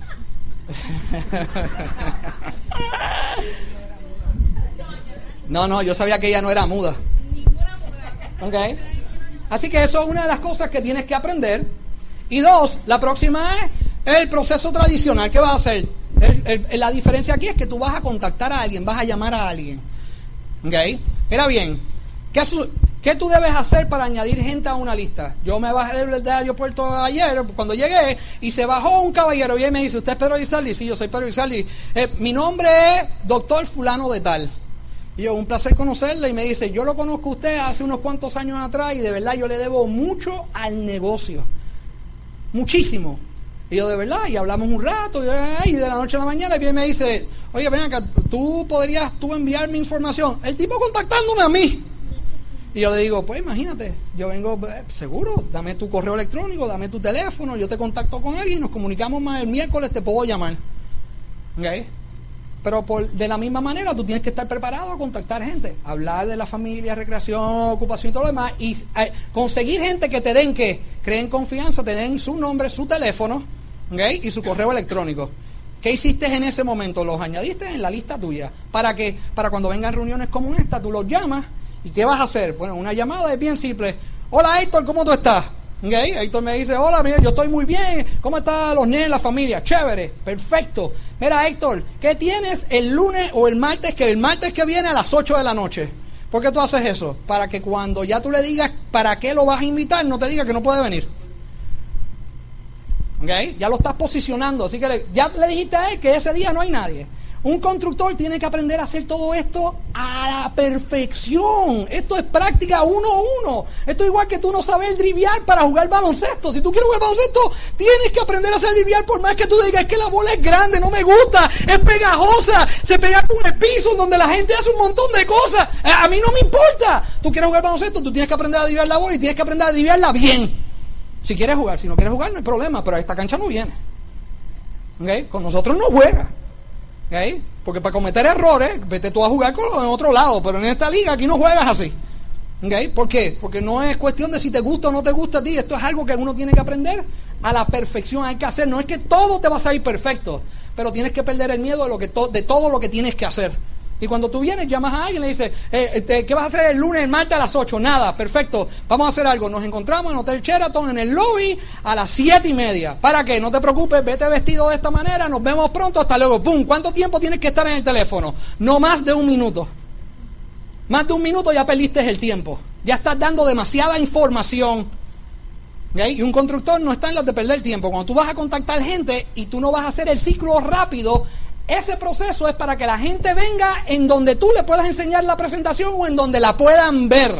No, yo sabía que ella no era muda. ¿Ok? Así que eso es una de las cosas que tienes que aprender. Y 2, la próxima es el proceso tradicional. ¿Qué vas a hacer? La diferencia aquí es que tú vas a contactar a alguien, vas a llamar a alguien. ¿Ok? Mira bien, ¿qué tú debes hacer para añadir gente a una lista? Yo me bajé del aeropuerto ayer, cuando llegué, y se bajó un caballero y él me dice, ¿usted es Pedro Guizardi? Sí, yo soy Pedro Guizardi. Mi nombre es doctor fulano de tal. Y yo, un placer conocerle, y me dice, yo lo conozco a usted hace unos cuantos años atrás y de verdad yo le debo mucho al negocio. Muchísimo. Y yo, de verdad, y hablamos un rato, y de la noche a la mañana, y viene y me dice, oye, ven acá, ¿tú podrías enviarme información? El tipo contactándome a mí. Y yo le digo, pues imagínate, yo vengo, seguro, dame tu correo electrónico, dame tu teléfono, yo te contacto con alguien, nos comunicamos más el miércoles, te puedo llamar. ¿Ok? Pero de la misma manera tú tienes que estar preparado a contactar gente, hablar de la familia, recreación, ocupación y todo lo demás, y conseguir gente que te den, que creen confianza, te den su nombre, su teléfono, ¿okay? Y su correo electrónico. ¿Qué hiciste en ese momento? Los añadiste en la lista tuya. ¿Para qué? Para cuando vengan reuniones como esta, tú los llamas, ¿y qué vas a hacer? Bueno, una llamada es bien simple. Hola Héctor, ¿cómo tú estás? ¿Okay? Héctor me dice, hola, mira, yo estoy muy bien, ¿cómo están los nenes, la familia? Chévere, perfecto. Mira Héctor, ¿qué tienes el lunes o el martes que viene a las 8 de la noche? ¿Por qué tú haces eso? Para que cuando ya tú le digas para qué lo vas a invitar, no te diga que no puede venir. ¿Okay? Ya lo estás posicionando, así que ya le dijiste a él que ese día no hay nadie. Un constructor tiene que aprender a hacer todo esto a la perfección. Esto es práctica 1-1. Esto es igual que tú no sabes driviar para jugar baloncesto. Si tú quieres jugar baloncesto, tienes que aprender a hacer driviar, por más que tú digas, es que la bola es grande, no me gusta, es pegajosa, se pega con el piso, donde la gente hace un montón de cosas. A mí no me importa. Tú quieres jugar baloncesto, tú tienes que aprender a driviar la bola y tienes que aprender a driviarla bien. Si quieres jugar, si no quieres jugar, no hay problema, pero a esta cancha no viene. ¿Okay? Con nosotros no juega. ¿Okay? Porque para cometer errores, vete tú a jugar en otro lado, pero en esta liga aquí no juegas así. ¿Okay? ¿Por qué? Porque no es cuestión de si te gusta o no te gusta a ti, esto es algo que uno tiene que aprender a la perfección, hay que hacer, no es que todo te va a salir perfecto, pero tienes que perder el miedo de todo lo que tienes que hacer. Y cuando tú vienes, llamas a alguien y le dices, ¿qué vas a hacer el lunes, el martes a las 8? Nada, perfecto, vamos a hacer algo. Nos encontramos en Hotel Sheraton, en el lobby, a las 7:30. ¿Para qué? No te preocupes, vete vestido de esta manera, nos vemos pronto, hasta luego. ¡Pum! ¿Cuánto tiempo tienes que estar en el teléfono? No más de 1 minuto. Más de 1 minuto ya perdiste el tiempo. Ya estás dando demasiada información. ¿Okay? Y un constructor no está en las de perder tiempo. Cuando tú vas a contactar gente y tú no vas a hacer el ciclo rápido, ese proceso es para que la gente venga en donde tú le puedas enseñar la presentación o en donde la puedan ver.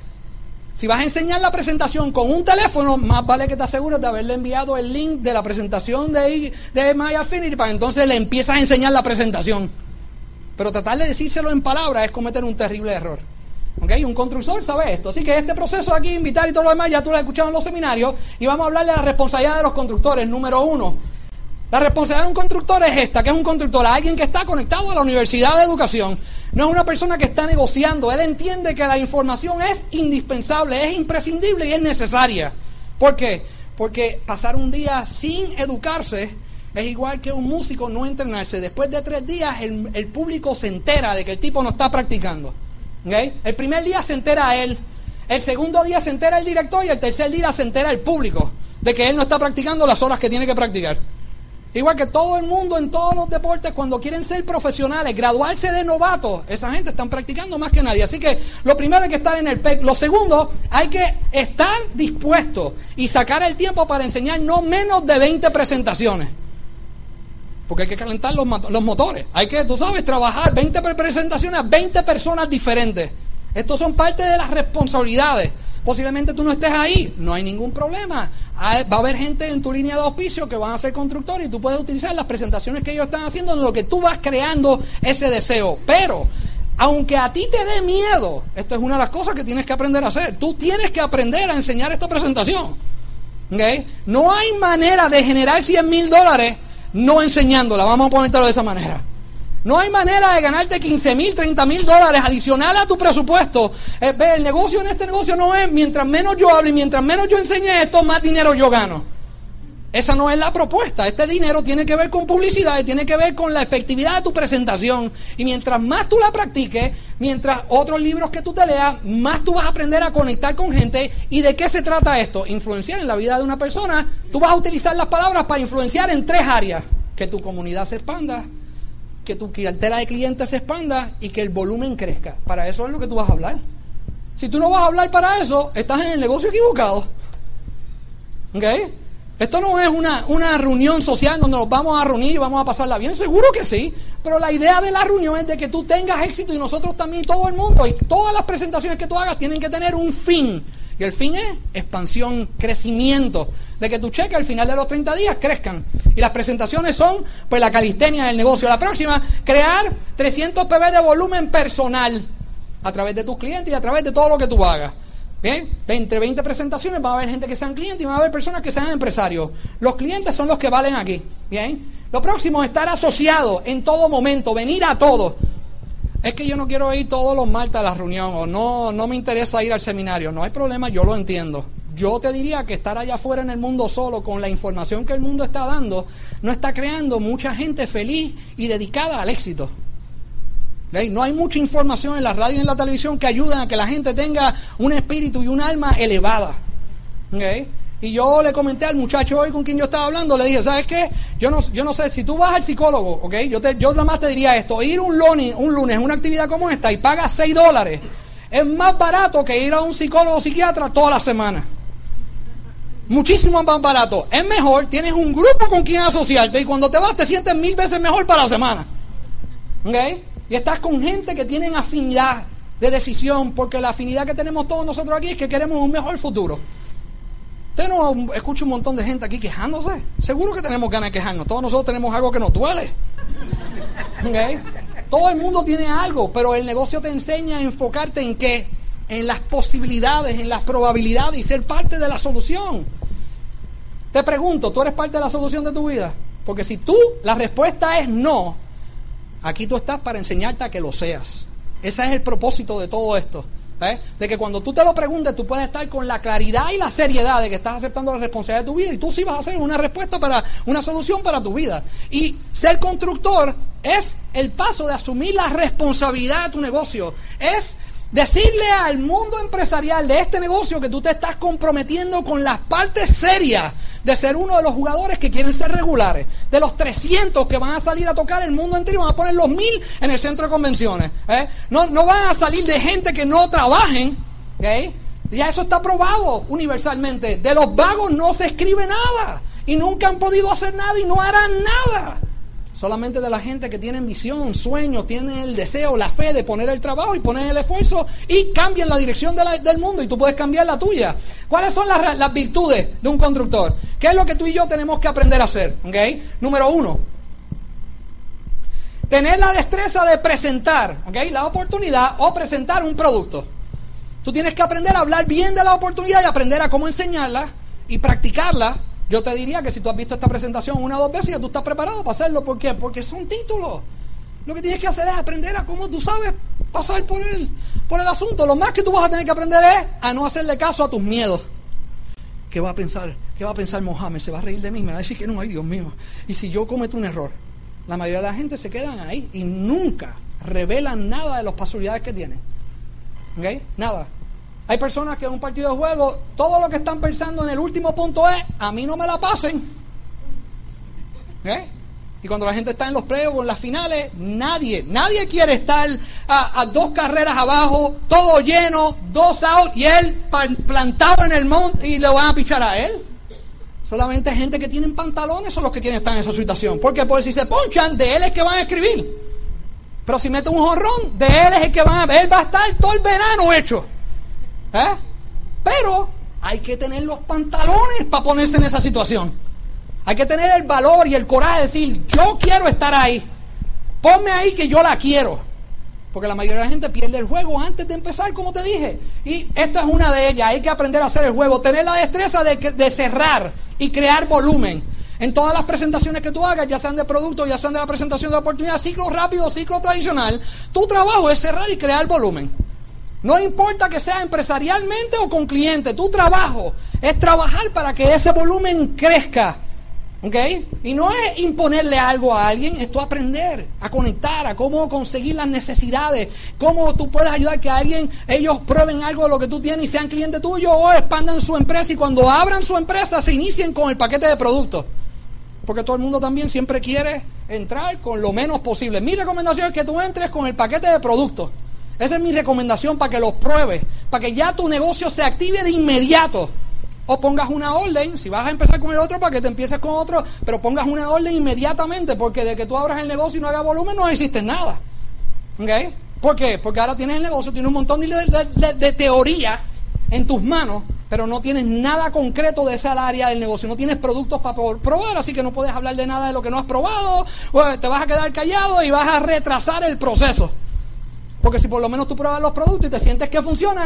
Si vas a enseñar la presentación con un teléfono, más vale que te asegures de haberle enviado el link de la presentación de My Affinity para entonces le empiezas a enseñar la presentación. Pero tratar de decírselo en palabras es cometer un terrible error. ¿Okay? Un constructor sabe esto. Así que este proceso aquí, invitar y todo lo demás, ya tú lo has escuchado en los seminarios. Y vamos a hablar de la responsabilidad de los constructores. Número 1. La responsabilidad de un constructor es esta, que es un constructor, alguien que está conectado a la Universidad de Educación. No es una persona que está negociando, él entiende que la información es indispensable, es imprescindible y es necesaria. ¿Por qué? Porque pasar un día sin educarse es igual que un músico no entrenarse. Después de 3 días el público se entera de que el tipo no está practicando. ¿Okay? El primer día se entera él, el segundo día se entera el director y el tercer día se entera el público de que él no está practicando las horas que tiene que practicar. Igual que todo el mundo en todos los deportes, cuando quieren ser profesionales, graduarse de novatos, esa gente están practicando más que nadie. Así que lo primero hay que estar en el PEC. Lo segundo, hay que estar dispuesto y sacar el tiempo para enseñar no menos de 20 presentaciones. Porque hay que calentar los motores. Hay que, tú sabes, trabajar 20 presentaciones a 20 personas diferentes. Estos son parte de las responsabilidades. Posiblemente tú no estés ahí, no hay ningún problema. Va a haber gente en tu línea de auspicio que van a ser constructores y tú puedes utilizar las presentaciones que ellos están haciendo en lo que tú vas creando ese deseo. Pero Aunque a ti te dé miedo, esto es una de las cosas que tienes que aprender a hacer. Tú tienes que aprender a enseñar esta presentación. ¿Okay? No hay manera de generar $100,000 no enseñándola, vamos a ponértelo de esa manera. No hay manera de ganarte $15,000, $30,000 adicional a tu presupuesto. El negocio en este negocio no es mientras menos yo hable y mientras menos yo enseñe esto, más dinero yo gano. Esa no es la propuesta. Este dinero tiene que ver con publicidad y tiene que ver con la efectividad de tu presentación. Y mientras más tú la practiques, mientras otros libros que tú te leas, más tú vas a aprender a conectar con gente. ¿Y de qué se trata esto? Influenciar en la vida de una persona. Tú vas a utilizar las palabras para influenciar en 3 áreas. Que tu comunidad se expanda, que tu clientela de clientes se expanda y que el volumen crezca. Para eso es lo que tú vas a hablar. Si tú no vas a hablar para eso, estás en el negocio equivocado. ¿Ok? Esto no es una reunión social donde nos vamos a reunir y vamos a pasarla bien. Seguro que sí. Pero la idea de la reunión es de que tú tengas éxito y nosotros también, todo el mundo. Y todas las presentaciones que tú hagas tienen que tener un fin. Y el fin es expansión, crecimiento. De que tu cheque al final de los 30 días crezcan. Y las presentaciones son, pues, la calistenia del negocio. La próxima, crear 300 PB de volumen personal a través de tus clientes y a través de todo lo que tú hagas. Bien, entre 20 presentaciones va a haber gente que sean clientes y va a haber personas que sean empresarios. Los clientes son los que valen aquí. Bien, lo próximo es estar asociado en todo momento, venir a todo. Es que yo no quiero ir todos los martes a la reunión o no me interesa ir al seminario. No hay problema, yo lo entiendo. Yo te diría que estar allá afuera en el mundo solo con la información que el mundo está dando no está creando mucha gente feliz y dedicada al éxito. ¿Okay? No hay mucha información en la radio y en la televisión que ayuden a que la gente tenga un espíritu y un alma elevada. ¿Okay? Y yo le comenté al muchacho hoy con quien yo estaba hablando, le dije, ¿sabes qué? Yo no sé, si tú vas al psicólogo, ¿ok? Yo nada más te diría esto, ir un lunes a una actividad como esta y pagas $6, es más barato que ir a un psicólogo o psiquiatra toda la semana. Muchísimo más barato. Es mejor, tienes un grupo con quien asociarte y cuando te vas te sientes 1000 veces mejor para la semana. ¿Ok? Y estás con gente que tienen afinidad de decisión, porque la afinidad que tenemos todos nosotros aquí es que queremos un mejor futuro. Usted no escucha un montón de gente aquí quejándose. Seguro que tenemos ganas de quejarnos. Todos nosotros tenemos algo que nos duele. ¿Okay? Todo el mundo tiene algo, pero el negocio te enseña a enfocarte en qué, en las posibilidades, en las probabilidades y ser parte de la solución. Te pregunto, ¿tú eres parte de la solución de tu vida? Porque si la respuesta es no, aquí tú estás para enseñarte a que lo seas. Ese es el propósito de todo esto. De que cuando tú te lo preguntes, tú puedes estar con la claridad y la seriedad de que estás aceptando la responsabilidad de tu vida y tú sí vas a hacer una respuesta para una solución para tu vida. Y ser constructor es el paso de asumir la responsabilidad de tu negocio. Es decirle al mundo empresarial de este negocio que tú te estás comprometiendo con las partes serias de ser uno de los jugadores que quieren ser regulares. De los 300 que van a salir a tocar el mundo entero, van a poner los 1000 en el centro de convenciones. No van a salir de gente que no trabajen. Ya eso está probado universalmente. De los vagos no se escribe nada. Y nunca han podido hacer nada y no harán nada. Solamente de la gente que tienen visión, sueños, tienen el deseo, la fe de poner el trabajo y poner el esfuerzo y cambian la dirección del mundo y tú puedes cambiar la tuya. ¿Cuáles son las virtudes de un constructor? ¿Qué es lo que tú y yo tenemos que aprender a hacer? ¿Okay? Número 1, tener la destreza de presentar, ¿okay?, la oportunidad o presentar un producto. Tú tienes que aprender a hablar bien de la oportunidad y aprender a cómo enseñarla y practicarla. Yo te diría que si tú has visto esta presentación 1 o 2 veces, ya tú estás preparado para hacerlo. ¿Por qué? Porque son títulos. Lo que tienes que hacer es aprender a cómo tú sabes pasar por el asunto. Lo más que tú vas a tener que aprender es a no hacerle caso a tus miedos. ¿Qué va a pensar? ¿Qué va a pensar Mohamed? ¿Se va a reír de mí? Me va a decir que no, ay Dios mío. Y si yo cometo un error, la mayoría de la gente se quedan ahí y nunca revelan nada de las posibilidades que tienen. ¿Ok? Nada. Hay personas que en un partido de juego, todo lo que están pensando en el último punto es, a mí no me la pasen. ¿Okay? Y cuando la gente está en los playoffs o en las finales, nadie quiere estar a 2 carreras abajo, todo lleno, 2 out, y él plantado en el mount y le van a pichar a él. Solamente gente que tienen pantalones son los que quieren estar en esa situación. Porque pues si se ponchan, de él es que van a escribir. Pero si mete un jonrón, de él es el que él va a estar todo el verano hecho. Pero hay que tener los pantalones para ponerse en esa situación. Hay que tener el valor y el coraje de decir, yo quiero estar ahí. Ponme ahí que yo la quiero. Porque la mayoría de la gente pierde el juego antes de empezar, como te dije. Y esto es una de ellas. Hay que aprender a hacer el juego. Tener la destreza de cerrar y crear volumen. En todas las presentaciones que tú hagas, ya sean de producto, ya sean de la presentación de la oportunidad, ciclo rápido, ciclo tradicional, tu trabajo es cerrar y crear volumen. No importa que sea empresarialmente o con clientes, tu trabajo es trabajar para que ese volumen crezca. ¿Ok? Y no es imponerle algo a alguien, es tú aprender a conectar, a cómo conseguir las necesidades, cómo tú puedes ayudar que ellos prueben algo de lo que tú tienes y sean clientes tuyos o expandan su empresa y cuando abran su empresa se inicien con el paquete de productos. Porque todo el mundo también siempre quiere entrar con lo menos posible. Mi recomendación es que tú entres con el paquete de productos. Esa es mi recomendación para que los pruebes, para que ya tu negocio se active de inmediato. O pongas una orden, si vas a empezar con el otro, para que te empieces con otro, pero pongas una orden inmediatamente, porque de que tú abras el negocio y no hagas volumen, no existe nada. ¿Ok? ¿Por qué? Porque ahora tienes el negocio, tienes un montón de teoría en tus manos, pero no tienes nada concreto de esa área del negocio, no tienes productos para probar, así que no puedes hablar de nada de lo que no has probado, o te vas a quedar callado y vas a retrasar el proceso. Porque si por lo menos tú pruebas los productos y te sientes que funcionan,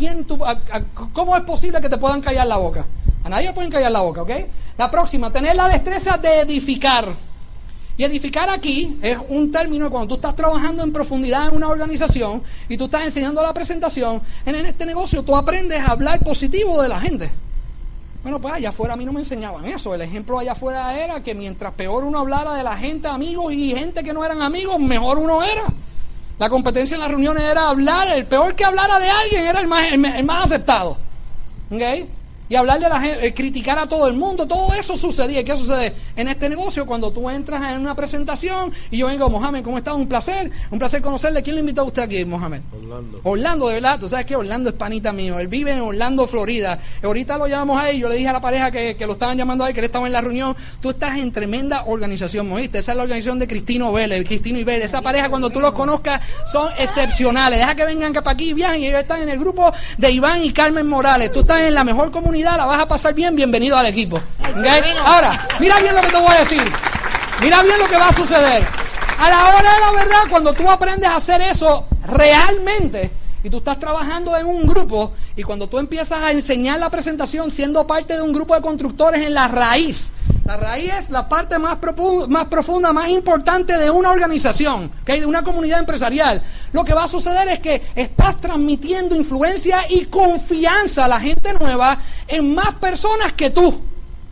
¿cómo es posible que te puedan callar la boca? A nadie le pueden callar la boca, ¿ok? La próxima, tener la destreza de edificar. Y edificar aquí es un término cuando tú estás trabajando en profundidad en una organización y tú estás enseñando la presentación, en este negocio tú aprendes a hablar positivo de la gente. Bueno, pues allá afuera a mí no me enseñaban eso. El ejemplo allá afuera era que mientras peor uno hablara de la gente, amigos y gente que no eran amigos, mejor uno era. La competencia en las reuniones era hablar, el peor que hablara de alguien era el más aceptado. ¿Ok? Y hablar de la gente, criticar a todo el mundo, todo eso sucedía. ¿Y qué sucede en este negocio? Cuando tú entras en una presentación y yo vengo, Mohamed, ¿cómo está? Un placer conocerle. ¿Quién le invitó a usted aquí, Mohamed? Orlando, de verdad. Tú sabes que Orlando es panita mío. Él vive en Orlando, Florida. Ahorita lo llamamos a él. Yo le dije a la pareja que lo estaban llamando a él, que él estaba en la reunión. Tú estás en tremenda organización, ¿me oíste? Esa es la organización de Cristino y Vélez. Esa pareja, cuando tú los conozcas, son excepcionales. Deja que vengan para aquí y viajen. Y ellos están en el grupo de Iván y Carmen Morales. Tú estás en la mejor comunidad, la vas a pasar bien, bienvenido al equipo. ¿Okay? Ahora, mira bien lo que te voy a decir. Mira bien lo que va a suceder. A la hora de la verdad, cuando tú aprendes a hacer eso realmente, y tú estás trabajando en un grupo, y cuando tú empiezas a enseñar la presentación siendo parte de un grupo de constructores en la raíz. La raíz es la parte más profunda, más importante de una organización, ¿okay? De una comunidad empresarial. Lo que va a suceder es que estás transmitiendo influencia y confianza a la gente nueva en más personas que tú.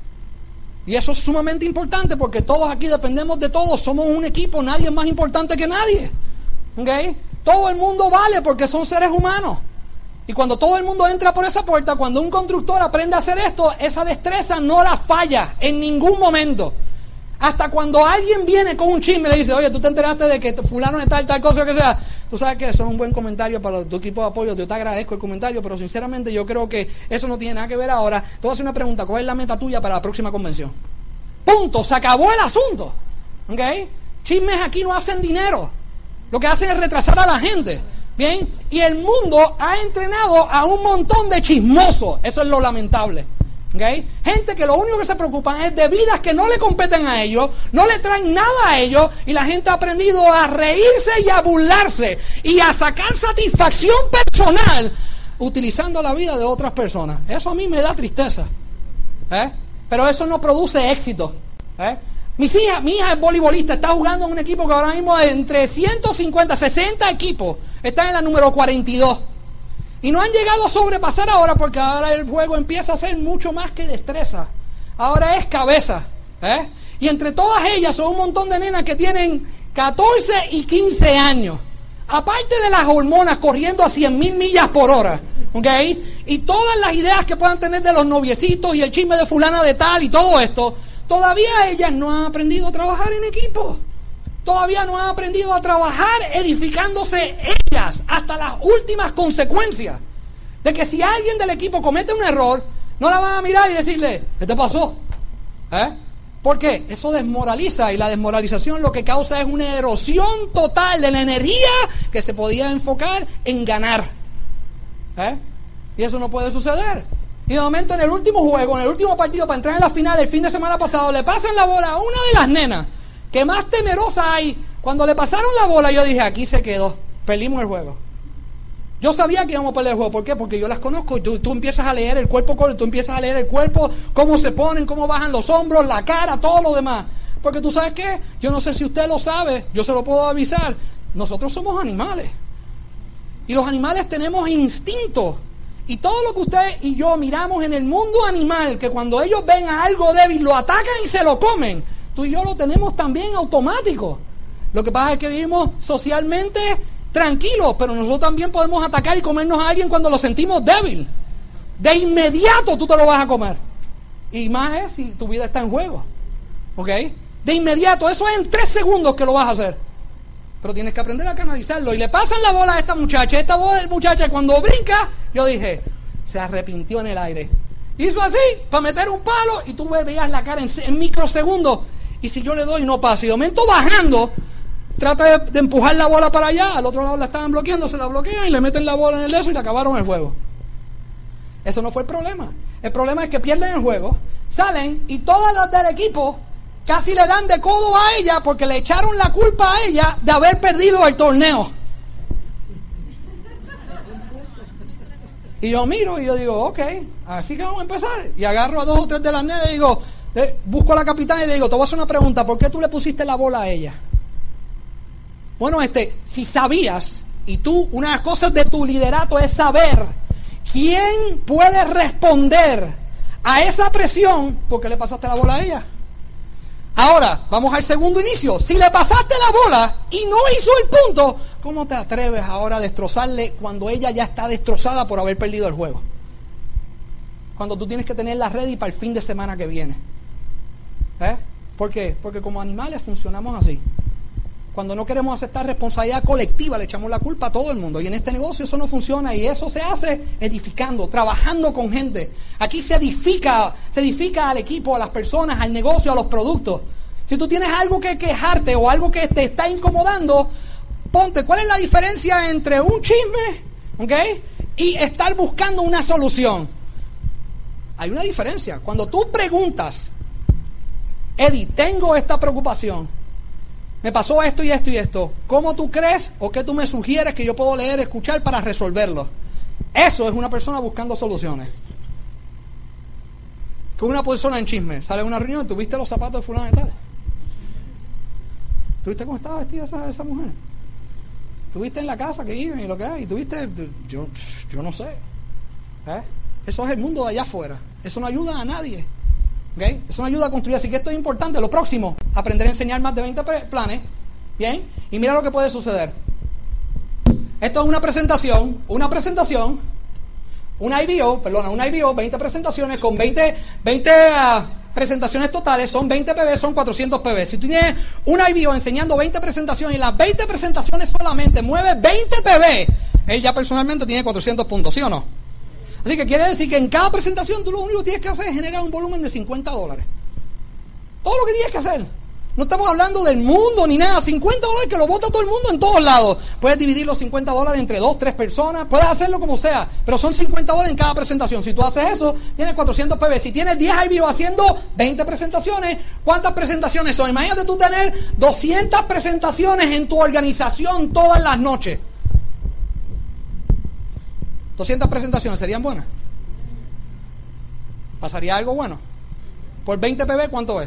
Y eso es sumamente importante porque todos aquí dependemos de todos, somos un equipo, nadie es más importante que nadie. ¿Okay? Todo el mundo vale porque son seres humanos. Y cuando todo el mundo entra por esa puerta, cuando un constructor aprende a hacer esto, esa destreza no la falla en ningún momento. Hasta cuando alguien viene con un chisme y le dice, oye, tú te enteraste de que fulano es tal cosa, o que sea. Tú sabes que eso es un buen comentario para tu equipo de apoyo. Yo te agradezco el comentario, pero sinceramente yo creo que eso no tiene nada que ver ahora. Te voy a hacer una pregunta. ¿Cuál es la meta tuya para la próxima convención? Punto. Se acabó el asunto. ¿Ok? Chismes aquí no hacen dinero. Lo que hacen es retrasar a la gente. Bien, y el mundo ha entrenado a un montón de chismosos. Eso es lo lamentable. ¿Okay? Gente que lo único que se preocupan es de vidas que no le competen a ellos, no le traen nada a ellos, y la gente ha aprendido a reírse y a burlarse y a sacar satisfacción personal utilizando la vida de otras personas. Eso a mí me da tristeza. Pero eso no produce éxito. Mi hija es voleibolista, está jugando en un equipo que ahora mismo es entre 150, 60 equipos, está en la número 42. Y no han llegado a sobrepasar ahora porque ahora el juego empieza a ser mucho más que destreza. Ahora es cabeza. Y entre todas ellas son un montón de nenas que tienen 14 y 15 años. Aparte de las hormonas corriendo a 100,000 millas por hora. ¿Okay? Y todas las ideas que puedan tener de los noviecitos y el chisme de fulana de tal y todo esto. Todavía ellas no han aprendido a trabajar en equipo. Todavía no han aprendido a trabajar edificándose ellas hasta las últimas consecuencias. De que si alguien del equipo comete un error, no la van a mirar y decirle, ¿qué te pasó? ¿Por qué? Eso desmoraliza, y la desmoralización lo que causa es una erosión total de la energía que se podía enfocar en ganar. Y eso no puede suceder. Y de momento en el último juego, en el último partido para entrar en la final, el fin de semana pasado, le pasan la bola a una de las nenas que más temerosa hay. Cuando le pasaron la bola yo dije, aquí se quedó. Perdimos el juego. Yo sabía que íbamos a perder el juego. ¿Por qué? Porque yo las conozco y tú empiezas a leer el cuerpo, cómo se ponen, cómo bajan los hombros, la cara, todo lo demás. Porque tú sabes qué, yo no sé si usted lo sabe, yo se lo puedo avisar. Nosotros somos animales. Y los animales tenemos instintos. Y todo lo que usted y yo miramos en el mundo animal, que cuando ellos ven a algo débil, lo atacan y se lo comen. Tú y yo lo tenemos también automático. Lo que pasa es que vivimos socialmente tranquilos, pero nosotros también podemos atacar y comernos a alguien cuando lo sentimos débil. De inmediato tú te lo vas a comer. Y más es si tu vida está en juego. ¿Ok? De inmediato, eso es en 3 segundos que lo vas a hacer. Pero tienes que aprender a canalizarlo. Y le pasan la bola a esta muchacha. Esta muchacha cuando brinca, yo dije, se arrepintió en el aire. Hizo así, para meter un palo, y tú veías la cara en microsegundos. Y si yo le doy, no pasa. Y de momento bajando, trata de empujar la bola para allá. Al otro lado la estaban bloqueando, se la bloquean y le meten la bola en el dedo y le acabaron el juego. Eso no fue el problema. El problema es que pierden el juego, salen y todas las del equipo casi le dan de codo a ella porque le echaron la culpa a ella de haber perdido el torneo. Y yo miro y yo digo, ok, así que vamos a empezar. Y agarro a 2 o 3 de las nenas y digo, busco a la capitana y le digo, te voy a hacer una pregunta, ¿por qué tú le pusiste la bola a ella? Bueno, si sabías, y tú, una de las cosas de tu liderato es saber quién puede responder a esa presión, ¿por qué le pasaste la bola a ella? Ahora, vamos al segundo inicio. Si le pasaste la bola y no hizo el punto, ¿cómo te atreves ahora a destrozarle cuando ella ya está destrozada por haber perdido el juego? Cuando tú tienes que tenerla ready para el fin de semana que viene. ¿Por qué? Porque como animales funcionamos así. Cuando no queremos aceptar responsabilidad colectiva, le echamos la culpa a todo el mundo. Y en este negocio eso no funciona, y eso se hace edificando, trabajando con gente. Aquí se edifica al equipo, a las personas, al negocio, a los productos. Si tú tienes algo que quejarte o algo que te está incomodando, ponte, ¿cuál es la diferencia entre un chisme, ¿okay?, y estar buscando una solución? Hay una diferencia. Cuando tú preguntas, Eddie, tengo esta preocupación, me pasó esto y esto y esto, ¿cómo tú crees o qué tú me sugieres que yo puedo leer, escuchar para resolverlo? Eso es una persona buscando soluciones. Con una persona en chisme, sale a una reunión, ¿tuviste los zapatos de fulano y tal? ¿Tuviste cómo estaba vestida esa mujer? ¿Tuviste en la casa que viven y lo que hay? ¿Tuviste? Yo no sé. Eso es el mundo de allá afuera. Eso no ayuda a nadie. ¿Okay? Eso no ayuda a construir. Así que esto es importante. Lo próximo, aprender a enseñar más de 20 planes. Bien. Y mira lo que puede suceder. Esto es una presentación, una IBO, 20 presentaciones con 20 presentaciones totales, son 20 PB, son 400 PB. Si tú tienes una IBO enseñando 20 presentaciones y las 20 presentaciones solamente mueve 20 PB, él ya personalmente tiene 400 puntos, ¿sí o no? Así que quiere decir que en cada presentación tú lo único que tienes que hacer es generar un volumen de $50. Todo lo que tienes que hacer. No estamos hablando del mundo ni nada. $50 que lo bota todo el mundo en todos lados. Puedes dividir los $50 entre 2, 3 personas. Puedes hacerlo como sea. Pero son $50 en cada presentación. Si tú haces eso, tienes 400 PB. Si tienes 10 IBO haciendo 20 presentaciones, ¿cuántas presentaciones son? Imagínate tú tener 200 presentaciones en tu organización todas las noches. 200 presentaciones, ¿serían buenas? ¿Pasaría algo bueno? Por 20 PB, ¿cuánto es?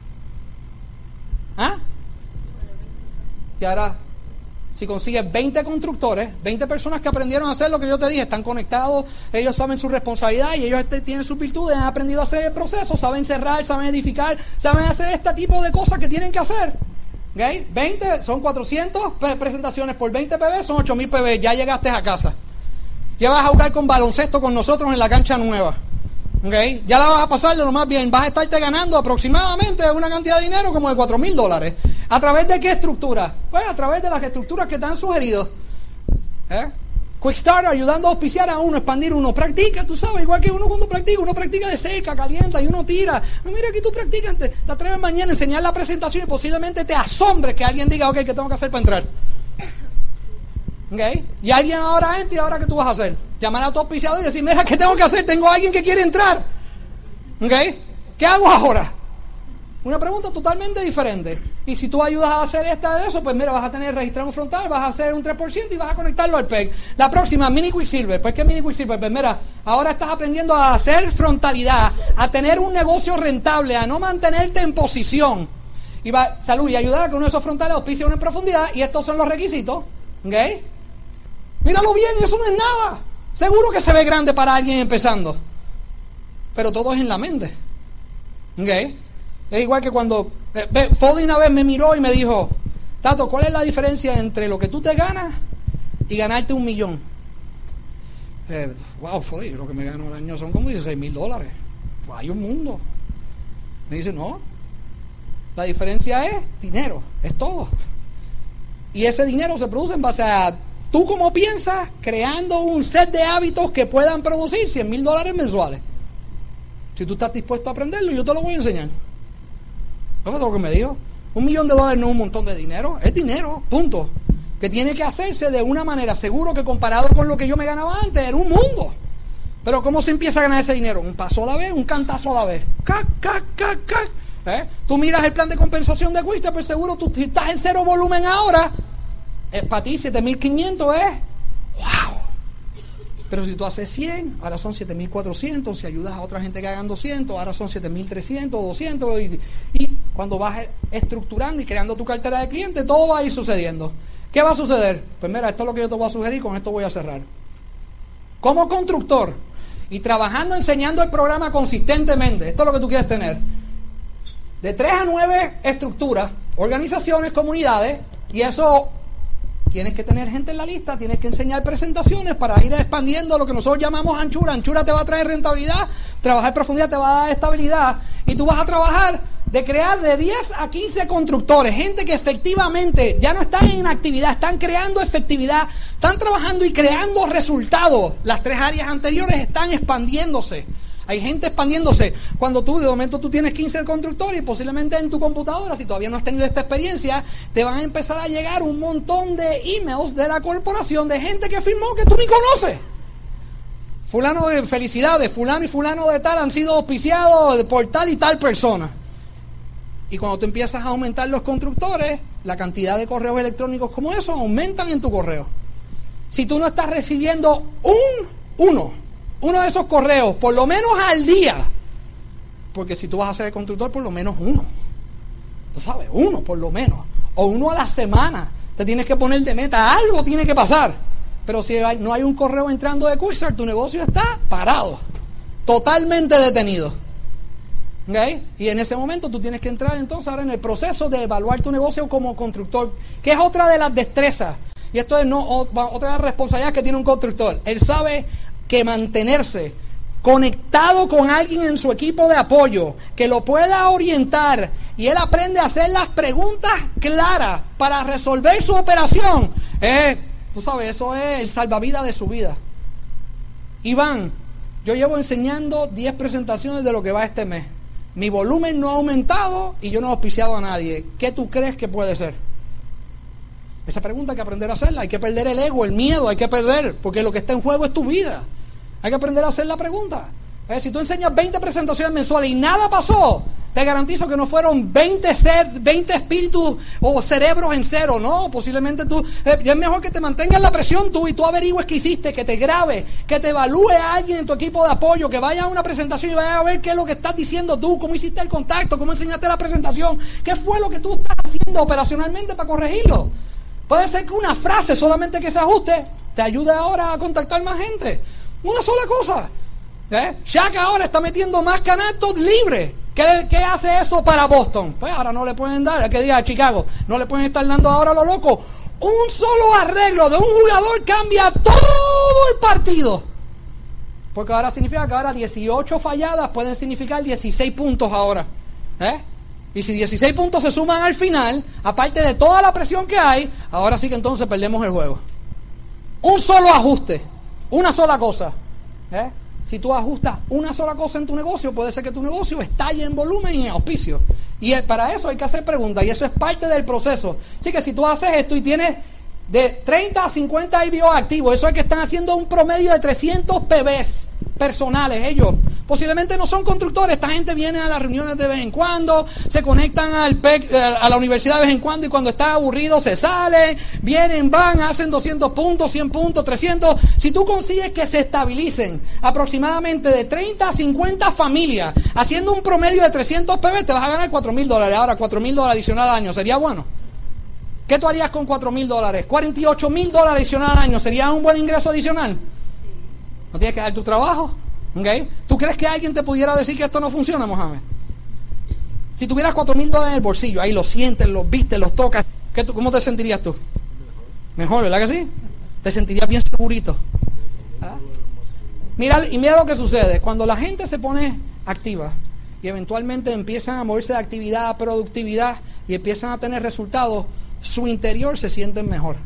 Y ahora, si consigues 20 constructores, 20 personas que aprendieron a hacer lo que yo te dije, están conectados, ellos saben su responsabilidad y ellos tienen sus virtudes, han aprendido a hacer el proceso, saben cerrar, saben edificar, saben hacer este tipo de cosas que tienen que hacer. ¿Okay? 20 son 400 presentaciones por 20 PB, son 8,000 PB, ya llegaste a casa. Ya vas a jugar con baloncesto con nosotros en la cancha nueva. ¿Okay? Ya la vas a pasar de lo más bien. Vas a estarte ganando aproximadamente una cantidad de dinero como de $4,000. ¿A través de qué estructura? Pues a través de las estructuras que te han sugerido. Quick Start ayudando a auspiciar a uno, expandir uno. Practica, tú sabes, igual que uno cuando practica, uno practica de cerca, calienta y uno tira. Mira, aquí tú practicas, te atreves mañana a enseñar la presentación y posiblemente te asombre que alguien diga, ok, ¿qué tengo que hacer para entrar? ¿Okay? Y alguien ahora entra, y ahora ¿qué tú vas a hacer? Llamar a tu auspiciador y decir, mira, ¿qué tengo que hacer? Tengo a alguien que quiere entrar. ¿Okay? ¿Qué hago ahora? Una pregunta totalmente diferente. Y si tú ayudas a hacer esta de eso, pues mira, vas a tener registrado un frontal, vas a hacer un 3% y vas a conectarlo al PEG. La próxima, Mini Quicksilver. Pues, ¿qué es Mini Quicksilver? Pues mira, ahora estás aprendiendo a hacer frontalidad, a tener un negocio rentable, a no mantenerte en posición. Y salud, y ayudar a que uno de esos frontales auspicie una en profundidad, y estos son los requisitos. ¿Ok? Míralo bien, eso no es nada. Seguro que se ve grande para alguien empezando. Pero todo es en la mente. ¿Ok? Es igual que cuando Fodi una vez me miró y me dijo, Tato, ¿cuál es la diferencia entre lo que tú te ganas y ganarte $1 millón? Wow, Fodi, lo que me gano al año son como $16,000. Pues hay un mundo. Me dice, no, la diferencia es dinero, es todo. Y ese dinero se produce en base a tú como piensas, creando un set de hábitos que puedan producir $100,000 mensuales. Si tú estás dispuesto a aprenderlo, yo te lo voy a enseñar. ¿No es lo que me dijo? $1 millón no es un montón de dinero, es dinero, punto. Que tiene que hacerse de una manera, seguro que comparado con lo que yo me ganaba antes, era un mundo. Pero ¿cómo se empieza a ganar ese dinero? Un paso a la vez, un cantazo a la vez. Tú miras el plan de compensación de Quickstep, pues seguro tú, si estás en 0 volumen ahora, para ti 7,500 es ¡wow! Pero si tú haces 100, ahora son 7,400. Si ayudas a otra gente que hagan 200, ahora son 7,300, 200. Y cuando vas estructurando y creando tu cartera de clientes, todo va a ir sucediendo. ¿Qué va a suceder? Pues mira, esto es lo que yo te voy a sugerir, con esto voy a cerrar. Como constructor y trabajando, enseñando el programa consistentemente, esto es lo que tú quieres tener. De 3 a 9 estructuras, organizaciones, comunidades, y eso... Tienes que tener gente en la lista, tienes que enseñar presentaciones para ir expandiendo lo que nosotros llamamos anchura. Anchura te va a traer rentabilidad, trabajar en profundidad te va a dar estabilidad, y tú vas a trabajar de crear de 10 a 15 constructores, gente que efectivamente ya no están en actividad, están creando efectividad, están trabajando y creando resultados. Las 3 áreas anteriores están expandiéndose. Hay gente expandiéndose. Cuando tú, de momento, tú tienes 15 constructores y posiblemente en tu computadora, si todavía no has tenido esta experiencia, te van a empezar a llegar un montón de emails de la corporación de gente que firmó que tú ni conoces. Fulano de felicidades, fulano y fulano de tal han sido auspiciados por tal y tal persona. Y cuando tú empiezas a aumentar los constructores, la cantidad de correos electrónicos como esos aumentan en tu correo. Si tú no estás recibiendo uno de esos correos, por lo menos al día, porque si tú vas a ser el constructor, por lo menos uno, tú sabes, uno por lo menos, o uno a la semana, te tienes que poner de meta, algo tiene que pasar. Pero si no hay un correo entrando de Quickstep, tu negocio está parado, totalmente detenido. ¿Okay? Y en ese momento tú tienes que entrar entonces ahora en el proceso de evaluar tu negocio como constructor, que es otra de las destrezas, y esto es otra de las responsabilidades que tiene un constructor. Él sabe que mantenerse conectado con alguien en su equipo de apoyo, que lo pueda orientar, y él aprende a hacer las preguntas claras para resolver su operación. Tú sabes, eso es el salvavidas de su vida. Iván, yo llevo enseñando 10 presentaciones de lo que va este mes. Mi volumen no ha aumentado y yo no he auspiciado a nadie. ¿Qué tú crees que puede ser? Esa pregunta hay que aprender a hacerla. Hay que perder el ego, el miedo, hay que perder, porque lo que está en juego es tu vida. Hay que aprender a hacer la pregunta. Si tú enseñas 20 presentaciones mensuales y nada pasó, te garantizo que no fueron 20 espíritus o cerebros en cero. No, posiblemente tú, es mejor que te mantengas la presión tú y tú averigües qué hiciste, que te grabe, que te evalúe a alguien en tu equipo de apoyo, que vaya a una presentación y vaya a ver qué es lo que estás diciendo tú, cómo hiciste el contacto, cómo enseñaste la presentación, qué fue lo que tú estás haciendo operacionalmente para corregirlo. Puede ser que una frase solamente que se ajuste te ayude ahora a contactar más gente. Una sola cosa. Shaq ahora está metiendo más canastos libres. ¿Qué hace eso para Boston? Pues ahora no le pueden dar, que diga a Chicago, no le pueden estar dando ahora a lo loco. Un solo arreglo de un jugador cambia todo el partido. Porque ahora significa que ahora 18 falladas pueden significar 16 puntos ahora. Y si 16 puntos se suman al final, aparte de toda la presión que hay, ahora sí que entonces perdemos el juego. Un solo ajuste, una sola cosa. Si tú ajustas una sola cosa en tu negocio, puede ser que tu negocio estalle en volumen y en auspicio. Y para eso hay que hacer preguntas, y eso es parte del proceso. Así que si tú haces esto y tienes de 30 a 50 IBO activos, eso es que están haciendo un promedio de 300 PBs personales. Ellos posiblemente no son constructores. Esta gente viene a las reuniones de vez en cuando, se conectan al PEC, a la universidad de vez en cuando, y cuando está aburrido se salen, vienen, van, hacen 200 puntos, 100 puntos, 300. Si tú consigues que se estabilicen aproximadamente de 30 a 50 familias, haciendo un promedio de 300 PB, te vas a ganar $4,000. Ahora, $4,000 adicional al año, ¿sería bueno? ¿Qué tú harías con $4,000? $48,000 adicional al año, ¿sería un buen ingreso adicional? ¿No tienes que dar tu trabajo? ¿Okay? ¿Tú crees que alguien te pudiera decir que esto no funciona, Mohamed? Si tuvieras $4,000 en el bolsillo, ahí los sientes, los vistes, los tocas, ¿cómo te sentirías tú? Mejor, ¿verdad que sí? Te sentirías bien segurito. ¿Ah? Mira lo que sucede. Cuando la gente se pone activa y eventualmente empiezan a moverse de actividad a productividad y empiezan a tener resultados, su interior se siente mejor.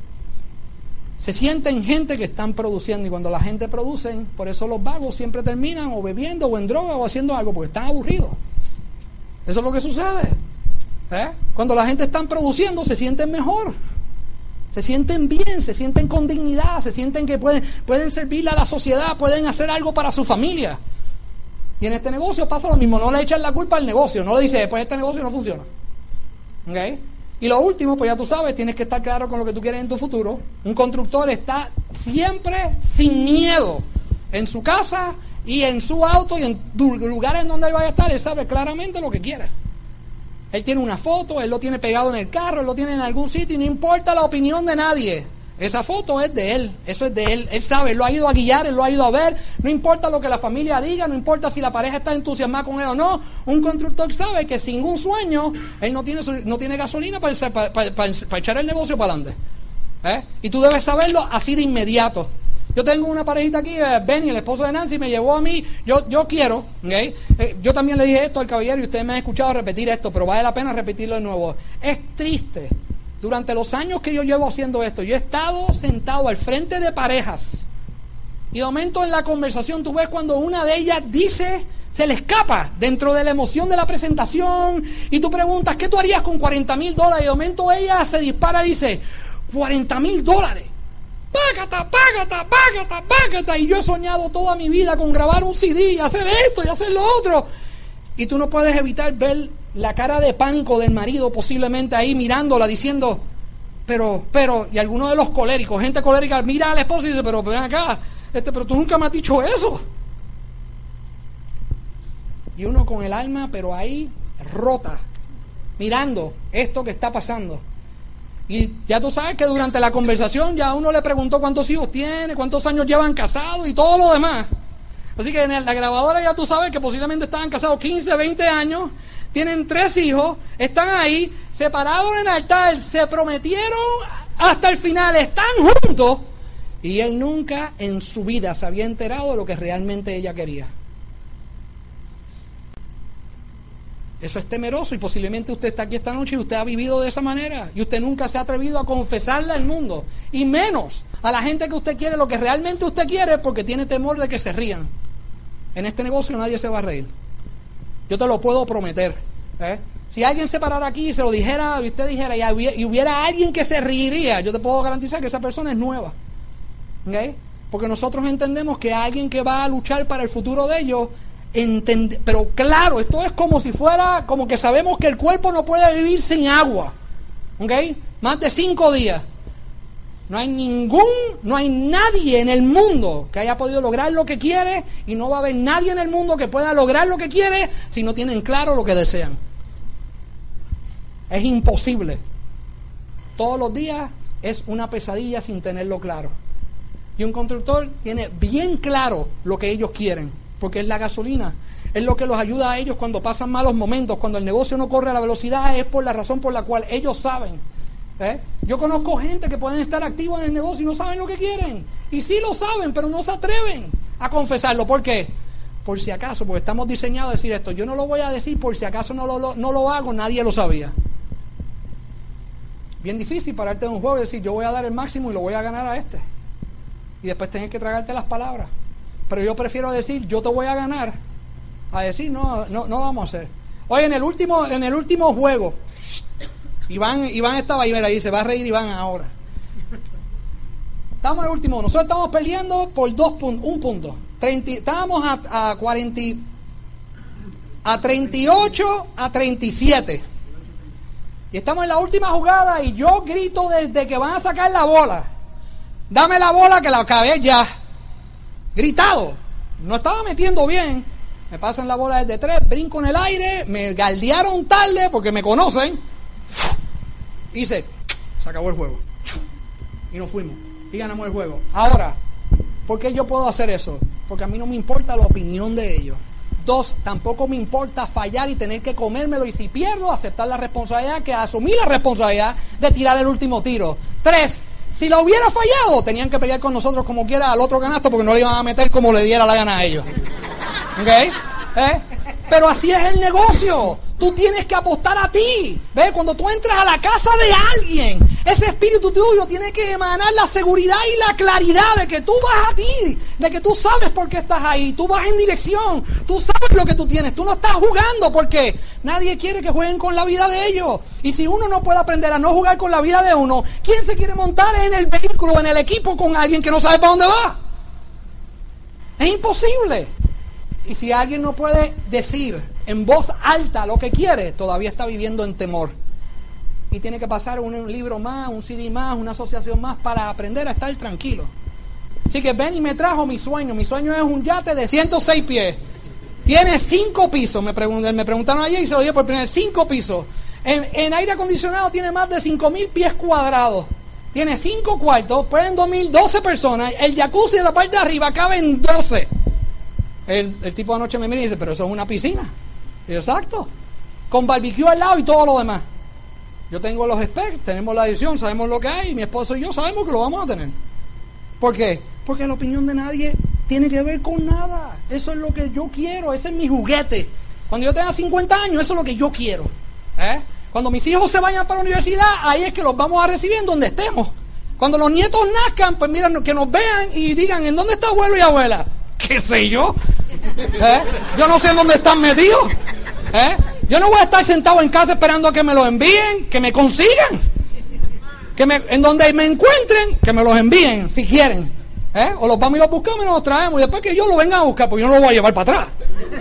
Se sienten gente que están produciendo, y cuando la gente produce, por eso los vagos siempre terminan o bebiendo o en droga o haciendo algo, porque están aburridos. Eso es lo que sucede. Cuando la gente está produciendo, se sienten mejor. Se sienten bien, se sienten con dignidad, se sienten que pueden servirle a la sociedad, pueden hacer algo para su familia. Y en este negocio pasa lo mismo, no le echan la culpa al negocio, no le dice, pues este negocio no funciona. ¿Okay? Y lo último, pues ya tú sabes, tienes que estar claro con lo que tú quieres en tu futuro. Un constructor está siempre sin miedo en su casa y en su auto y en lugares donde él vaya a estar. Él sabe claramente lo que quiere. Él tiene una foto, él lo tiene pegado en el carro, él lo tiene en algún sitio y no importa la opinión de nadie. Esa foto es de él, eso es de él. Él sabe, él lo ha ido a guiar, él lo ha ido a ver. No importa lo que la familia diga, no importa si la pareja está entusiasmada con él o no. Un constructor sabe que sin un sueño, él no tiene gasolina para echar el negocio para adelante. Y tú debes saberlo así de inmediato. Yo tengo una parejita aquí, Benny, el esposo de Nancy, me llevó a mí. Yo quiero, ¿okay? Yo también le dije esto al caballero y ustedes me han escuchado repetir esto, pero vale la pena repetirlo de nuevo. Es triste. Durante los años que yo llevo haciendo esto, yo he estado sentado al frente de parejas y de momento en la conversación tú ves cuando una de ellas dice, se le escapa dentro de la emoción de la presentación y tú preguntas, ¿qué tú harías con $40,000? Y de momento ella se dispara y dice, $40,000. Págata. Y yo he soñado toda mi vida con grabar un CD y hacer esto y hacer lo otro. Y tú no puedes evitar ver la cara de pánico del marido posiblemente ahí mirándola diciendo, pero, y algunos de los coléricos, gente colérica, mira a la esposa y dice, pero ven acá, pero tú nunca me has dicho eso. Y uno con el alma, pero ahí rota, mirando esto que está pasando. Y ya tú sabes que durante la conversación ya uno le preguntó cuántos hijos tiene, cuántos años llevan casados y todo lo demás. Así que en la grabadora ya tú sabes que posiblemente estaban casados 15, 20 años, tienen 3 hijos, están ahí, separados en el altar, se prometieron hasta el final, están juntos, y él nunca en su vida se había enterado de lo que realmente ella quería. Eso es temeroso y posiblemente usted está aquí esta noche y usted ha vivido de esa manera y usted nunca se ha atrevido a confesarle al mundo y menos a la gente que usted quiere lo que realmente usted quiere porque tiene temor de que se rían. En este negocio nadie se va a reír. Yo te lo puedo prometer. Si alguien se parara aquí y se lo dijera y usted dijera y hubiera alguien que se reiría, yo te puedo garantizar que esa persona es nueva. ¿Okay? Porque nosotros entendemos que alguien que va a luchar para el futuro de ellos pero claro, esto es como si fuera, como que sabemos que el cuerpo no puede vivir sin agua, ¿ok? Más de 5 días. No hay nadie en el mundo que haya podido lograr lo que quiere y no va a haber nadie en el mundo que pueda lograr lo que quiere si no tienen claro lo que desean. Es imposible. Todos los días es una pesadilla sin tenerlo claro. Y un constructor tiene bien claro lo que ellos quieren. Porque es la gasolina, es lo que los ayuda a ellos cuando pasan malos momentos, cuando el negocio no corre a la velocidad, es por la razón por la cual ellos saben. Yo conozco gente que pueden estar activos en el negocio y no saben lo que quieren. Y sí lo saben, pero no se atreven a confesarlo. ¿Por qué? Por si acaso, porque estamos diseñados a decir esto. Yo no lo voy a decir por si acaso no lo hago, nadie lo sabía. Bien difícil pararte en un juego y decir, yo voy a dar el máximo y lo voy a ganar a este. Y después tener que tragarte las palabras. Pero yo prefiero decir, yo te voy a ganar, a decir, no vamos a hacer. Oye, en el último juego, Iván estaba ahí, mira, ahí se va a reír Iván ahora. Estamos en el último, nosotros estamos peleando por 1 punto. estábamos a 38 a 37. Y estamos en la última jugada y yo grito desde que van a sacar la bola. Dame la bola que la acabé ya. Gritado. No estaba metiendo bien. Me pasan la bola desde 3, brinco en el aire, me galdearon tarde porque me conocen. Hice, se acabó el juego. Y nos fuimos. Y ganamos el juego. Ahora, ¿por qué yo puedo hacer eso? Porque a mí no me importa la opinión de ellos. 2, tampoco me importa fallar y tener que comérmelo. Y si pierdo, aceptar la responsabilidad, que asumí la responsabilidad de tirar el último tiro. 3, si lo hubiera fallado, tenían que pelear con nosotros como quiera al otro canasto porque no le iban a meter como le diera la gana a ellos. ¿Ok? Pero así es el negocio. Tú tienes que apostar a ti. ¿Ves? Cuando tú entras a la casa de alguien, ese espíritu tuyo tiene que emanar la seguridad y la claridad de que tú vas a ti, de que tú sabes por qué estás ahí, tú vas en dirección, tú sabes lo que tú tienes, tú no estás jugando porque nadie quiere que jueguen con la vida de ellos. Y si uno no puede aprender a no jugar con la vida de uno, ¿quién se quiere montar en el vehículo, en el equipo con alguien que no sabe para dónde va? Es imposible. Y si alguien no puede decir en voz alta lo que quiere, todavía está viviendo en temor. Y tiene que pasar un libro más, un CD más, una asociación más para aprender a estar tranquilo. Así que Benny me trajo mi sueño. Mi sueño es un yate de 106 pies. Tiene 5 pisos. Me preguntaron ayer y se lo dije por primera vez. 5 pisos. En aire acondicionado tiene más de 5,000 pies cuadrados. Tiene 5 cuartos. Pueden dormir 12 personas. El jacuzzi de la parte de arriba caben 12. El tipo anoche me mira y dice, pero eso es una piscina. Y yo, exacto. Con barbecue al lado y todo lo demás. Yo tengo los specs, tenemos la edición, sabemos lo que hay, y mi esposo y yo sabemos que lo vamos a tener. ¿Por qué? Porque la opinión de nadie tiene que ver con nada. Eso es lo que yo quiero, ese es mi juguete. Cuando yo tenga 50 años, eso es lo que yo quiero. Cuando mis hijos se vayan para la universidad, ahí es que los vamos a recibir en donde estemos. Cuando los nietos nazcan, pues mira, que nos vean y digan, ¿en dónde está abuelo y abuela? ¿Qué sé yo? Yo no sé en dónde están metidos. Yo no voy a estar sentado en casa esperando a que me los envíen, que me consigan. En donde me encuentren, que me los envíen, si quieren. O los vamos y los buscamos y nos los traemos. Y después que yo lo venga a buscar, porque yo no lo voy a llevar para atrás.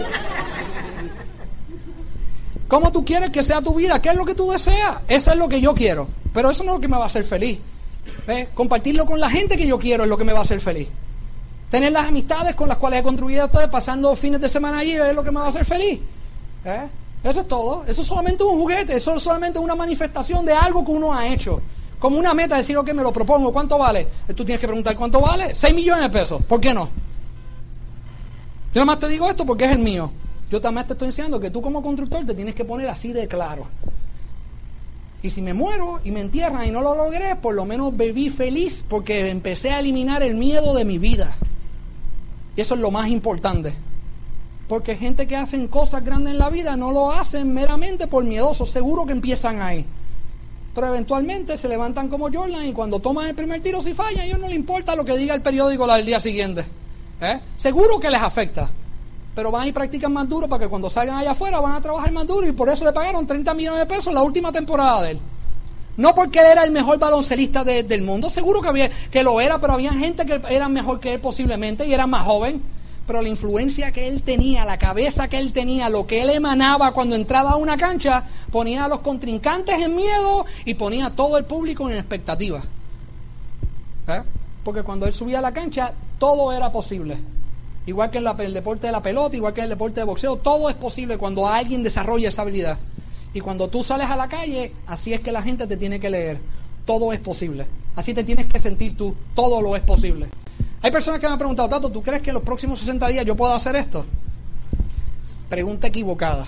¿Cómo tú quieres que sea tu vida? ¿Qué es lo que tú deseas? Eso es lo que yo quiero. Pero eso no es lo que me va a hacer feliz. Compartirlo con la gente que yo quiero es lo que me va a hacer feliz. Tener las amistades con las cuales he construido ustedes pasando fines de semana allí es lo que me va a hacer feliz. Eso es todo. Eso es solamente un juguete. Eso es solamente una manifestación de algo que uno ha hecho. Como una meta, decir, ok, me lo propongo. ¿Cuánto vale? Tú tienes que preguntar, ¿cuánto vale? 6 millones de pesos. ¿Por qué no? Yo nada más te digo esto porque es el mío. Yo también te estoy enseñando que tú como constructor te tienes que poner así de claro. Y si me muero y me entierran y no lo logré, por lo menos viví feliz porque empecé a eliminar el miedo de mi vida. Y eso es lo más importante. Porque gente que hacen cosas grandes en la vida no lo hacen meramente por miedosos. Seguro que empiezan ahí. Pero eventualmente se levantan como Jordan y cuando toman el primer tiro si fallan, a ellos no les importa lo que diga el periódico del día siguiente. Seguro que les afecta. Pero van y practican más duro para que cuando salgan allá afuera van a trabajar más duro y por eso le pagaron 30 millones de pesos la última temporada de él. No porque él era el mejor baloncelista del mundo, seguro que lo era, pero había gente que era mejor que él posiblemente y era más joven. Pero la influencia que él tenía, la cabeza que él tenía, lo que él emanaba cuando entraba a una cancha, ponía a los contrincantes en miedo y ponía a todo el público en expectativa. Porque cuando él subía a la cancha, todo era posible. Igual que en el deporte de la pelota, igual que en el deporte de boxeo, todo es posible cuando alguien desarrolla esa habilidad. Y cuando tú sales a la calle, así es que la gente te tiene que leer. Todo es posible. Así te tienes que sentir tú. Todo lo es posible. Hay personas que me han preguntado, Tato, ¿tú crees que en los próximos 60 días yo puedo hacer esto? Pregunta equivocada.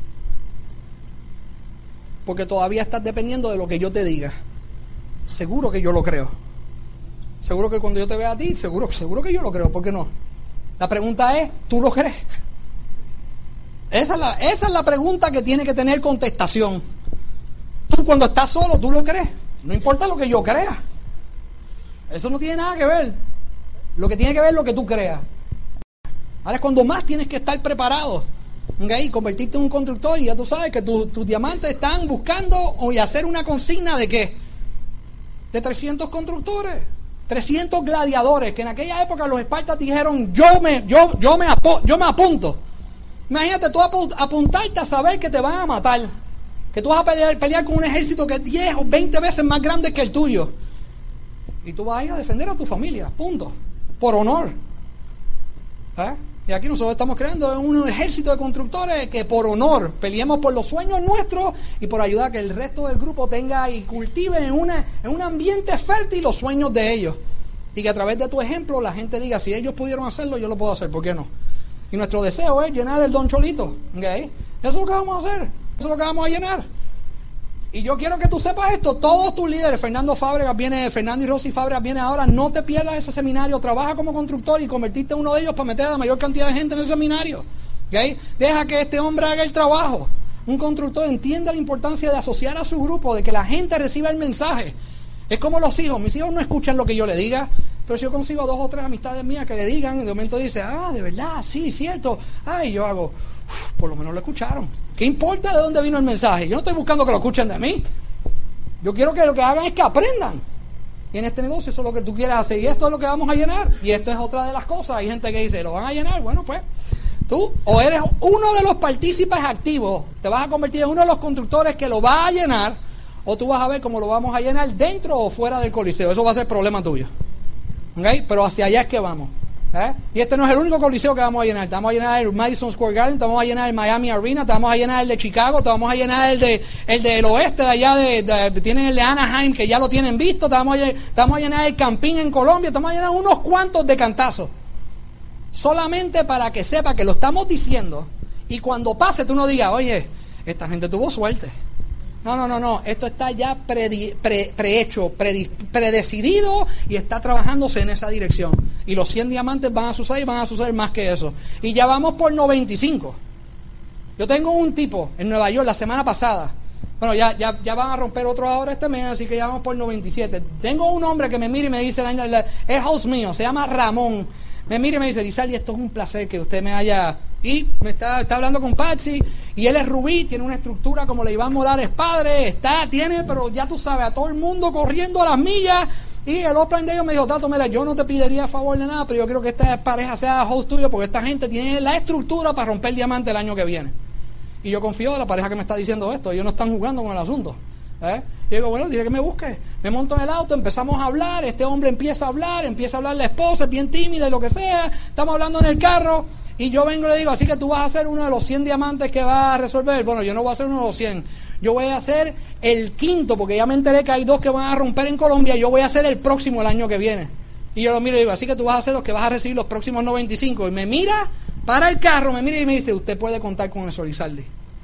Porque todavía estás dependiendo de lo que yo te diga. Seguro que yo lo creo. Seguro que cuando yo te vea a ti, seguro que yo lo creo. ¿Por qué no? La pregunta es, ¿tú lo crees? Esa es la pregunta que tiene que tener contestación. Tú cuando estás solo, ¿tú lo crees? No importa lo que yo crea. Eso no tiene nada que ver. Lo que tiene que ver es lo que tú creas. Ahora es cuando más tienes que estar preparado. Y convertirte en un constructor y ya tú sabes que tus diamantes están buscando y hacer una consigna de ¿qué? De 300 constructores. 300 gladiadores, que en aquella época los espartas dijeron, yo me apunto. Imagínate tú apuntarte a saber que te van a matar, que tú vas a pelear con un ejército que es 10 o 20 veces más grande que el tuyo. Y tú vas a ir a defender a tu familia, punto. Por honor. Y aquí nosotros estamos creando un ejército de constructores que por honor peleemos por los sueños nuestros y por ayudar a que el resto del grupo tenga y cultive en un ambiente fértil los sueños de ellos. Y que a través de tu ejemplo la gente diga, si ellos pudieron hacerlo, yo lo puedo hacer, ¿por qué no? Y nuestro deseo es llenar el Don Cholito. ¿Okay? Eso es lo que vamos a hacer. Eso es lo que vamos a llenar. Y yo quiero que tú sepas esto. Todos tus líderes, Fernando y Rosy Fábregas viene ahora. No te pierdas ese seminario. Trabaja como constructor y convertirte en uno de ellos para meter a la mayor cantidad de gente en el seminario. ¿Okay? Deja que este hombre haga el trabajo. Un constructor entienda la importancia de asociar a su grupo, de que la gente reciba el mensaje. Es como los hijos. Mis hijos no escuchan lo que yo les diga. Pero si yo consigo 2 o 3 amistades mías que le digan, y de momento dice, de verdad, sí, cierto. Y yo hago, por lo menos lo escucharon. ¿Qué importa de dónde vino el mensaje? Yo no estoy buscando que lo escuchen de mí. Yo quiero que lo que hagan es que aprendan. Y en este negocio eso es lo que tú quieres hacer. Y esto es lo que vamos a llenar. Y esto es otra de las cosas. Hay gente que dice, ¿lo van a llenar? Bueno, pues, tú o eres uno de los partícipes activos, te vas a convertir en uno de los constructores que lo va a llenar, o tú vas a ver cómo lo vamos a llenar dentro o fuera del coliseo. Eso va a ser problema tuyo. ¿Okay? Pero hacia allá es que vamos. Y este no es el único coliseo que vamos a llenar. Te vamos a llenar el Madison Square Garden, te vamos a llenar el Miami Arena, te vamos a llenar el de Chicago, te vamos a llenar el del oeste de allá, tienen el de Anaheim, que ya lo tienen visto, te vamos a llenar el Campín en Colombia, te vamos a llenar unos cuantos de cantazos. Solamente para que sepa que lo estamos diciendo y cuando pase tú no digas, oye, esta gente tuvo suerte. No. Esto está ya prehecho, predecidido y está trabajándose en esa dirección. Y los 100 diamantes van a suceder más que eso. Y ya vamos por 95. Yo tengo un tipo en Nueva York la semana pasada. Bueno, ya van a romper otro ahora este mes, así que ya vamos por 97. Tengo un hombre que me mira y me dice, es host mío, se llama Ramón. Me mira y me dice, Lizardi, esto es un placer que usted me haya... Y me está hablando con Patsy, y él es Rubí, tiene una estructura como la Iván Morales padre, pero ya tú sabes, a todo el mundo corriendo a las millas. Y el offline de ellos me dijo, Tato, mira, yo no te pediría favor de nada, pero yo creo que esta pareja sea host tuyo, porque esta gente tiene la estructura para romper el diamante el año que viene. Y yo confío de la pareja que me está diciendo esto, ellos no están jugando con el asunto. Y digo, bueno, dile que me busque. Me monto en el auto, empezamos a hablar, este hombre empieza a hablar la esposa, es bien tímida y lo que sea, estamos hablando en el carro, y yo vengo y le digo, así que tú vas a ser uno de los 100 diamantes que va a resolver. Bueno, yo no voy a ser uno de los 100, yo voy a ser el quinto, porque ya me enteré que hay 2 que van a romper en Colombia, yo voy a ser el próximo el año que viene. Y yo lo miro y digo, así que tú vas a ser los que vas a recibir los próximos 95. Y me mira, para el carro, me mira y me dice, usted puede contar con eso, Lizardi.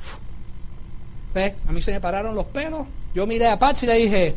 ¿Ves? A mí se me pararon los pelos. Yo miré a Patsy y le dije,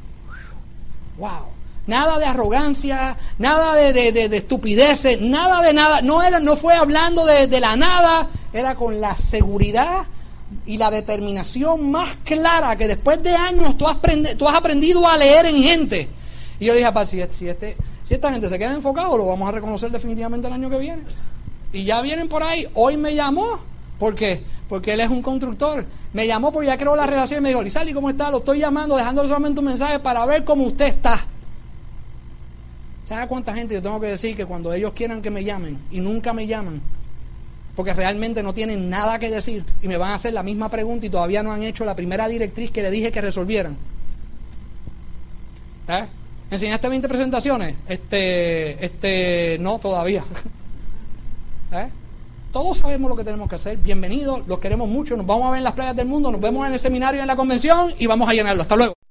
wow, nada de arrogancia, nada de estupideces, nada de nada, no fue hablando de la nada, era con la seguridad y la determinación más clara que después de años tú has aprendido a leer en gente. Y yo le dije a Patsy, si esta gente se queda enfocado, lo vamos a reconocer definitivamente el año que viene. Y ya vienen por ahí. Hoy me llamó, ¿por qué? Porque él es un constructor. Me llamó porque ya creó la relación y me dijo, Lizardi, ¿cómo está? Lo estoy llamando, dejándole solamente un mensaje para ver cómo usted está. ¿Sabe cuánta gente yo tengo que decir que cuando ellos quieran que me llamen y nunca me llaman? Porque realmente no tienen nada que decir y me van a hacer la misma pregunta y todavía no han hecho la primera directriz que le dije que resolvieran. ¿Enseñaste 20 presentaciones? No, todavía. Todos sabemos lo que tenemos que hacer. Bienvenidos, los queremos mucho. Nos vamos a ver en las playas del mundo, nos vemos en el seminario y en la convención y vamos a llenarlo. Hasta luego.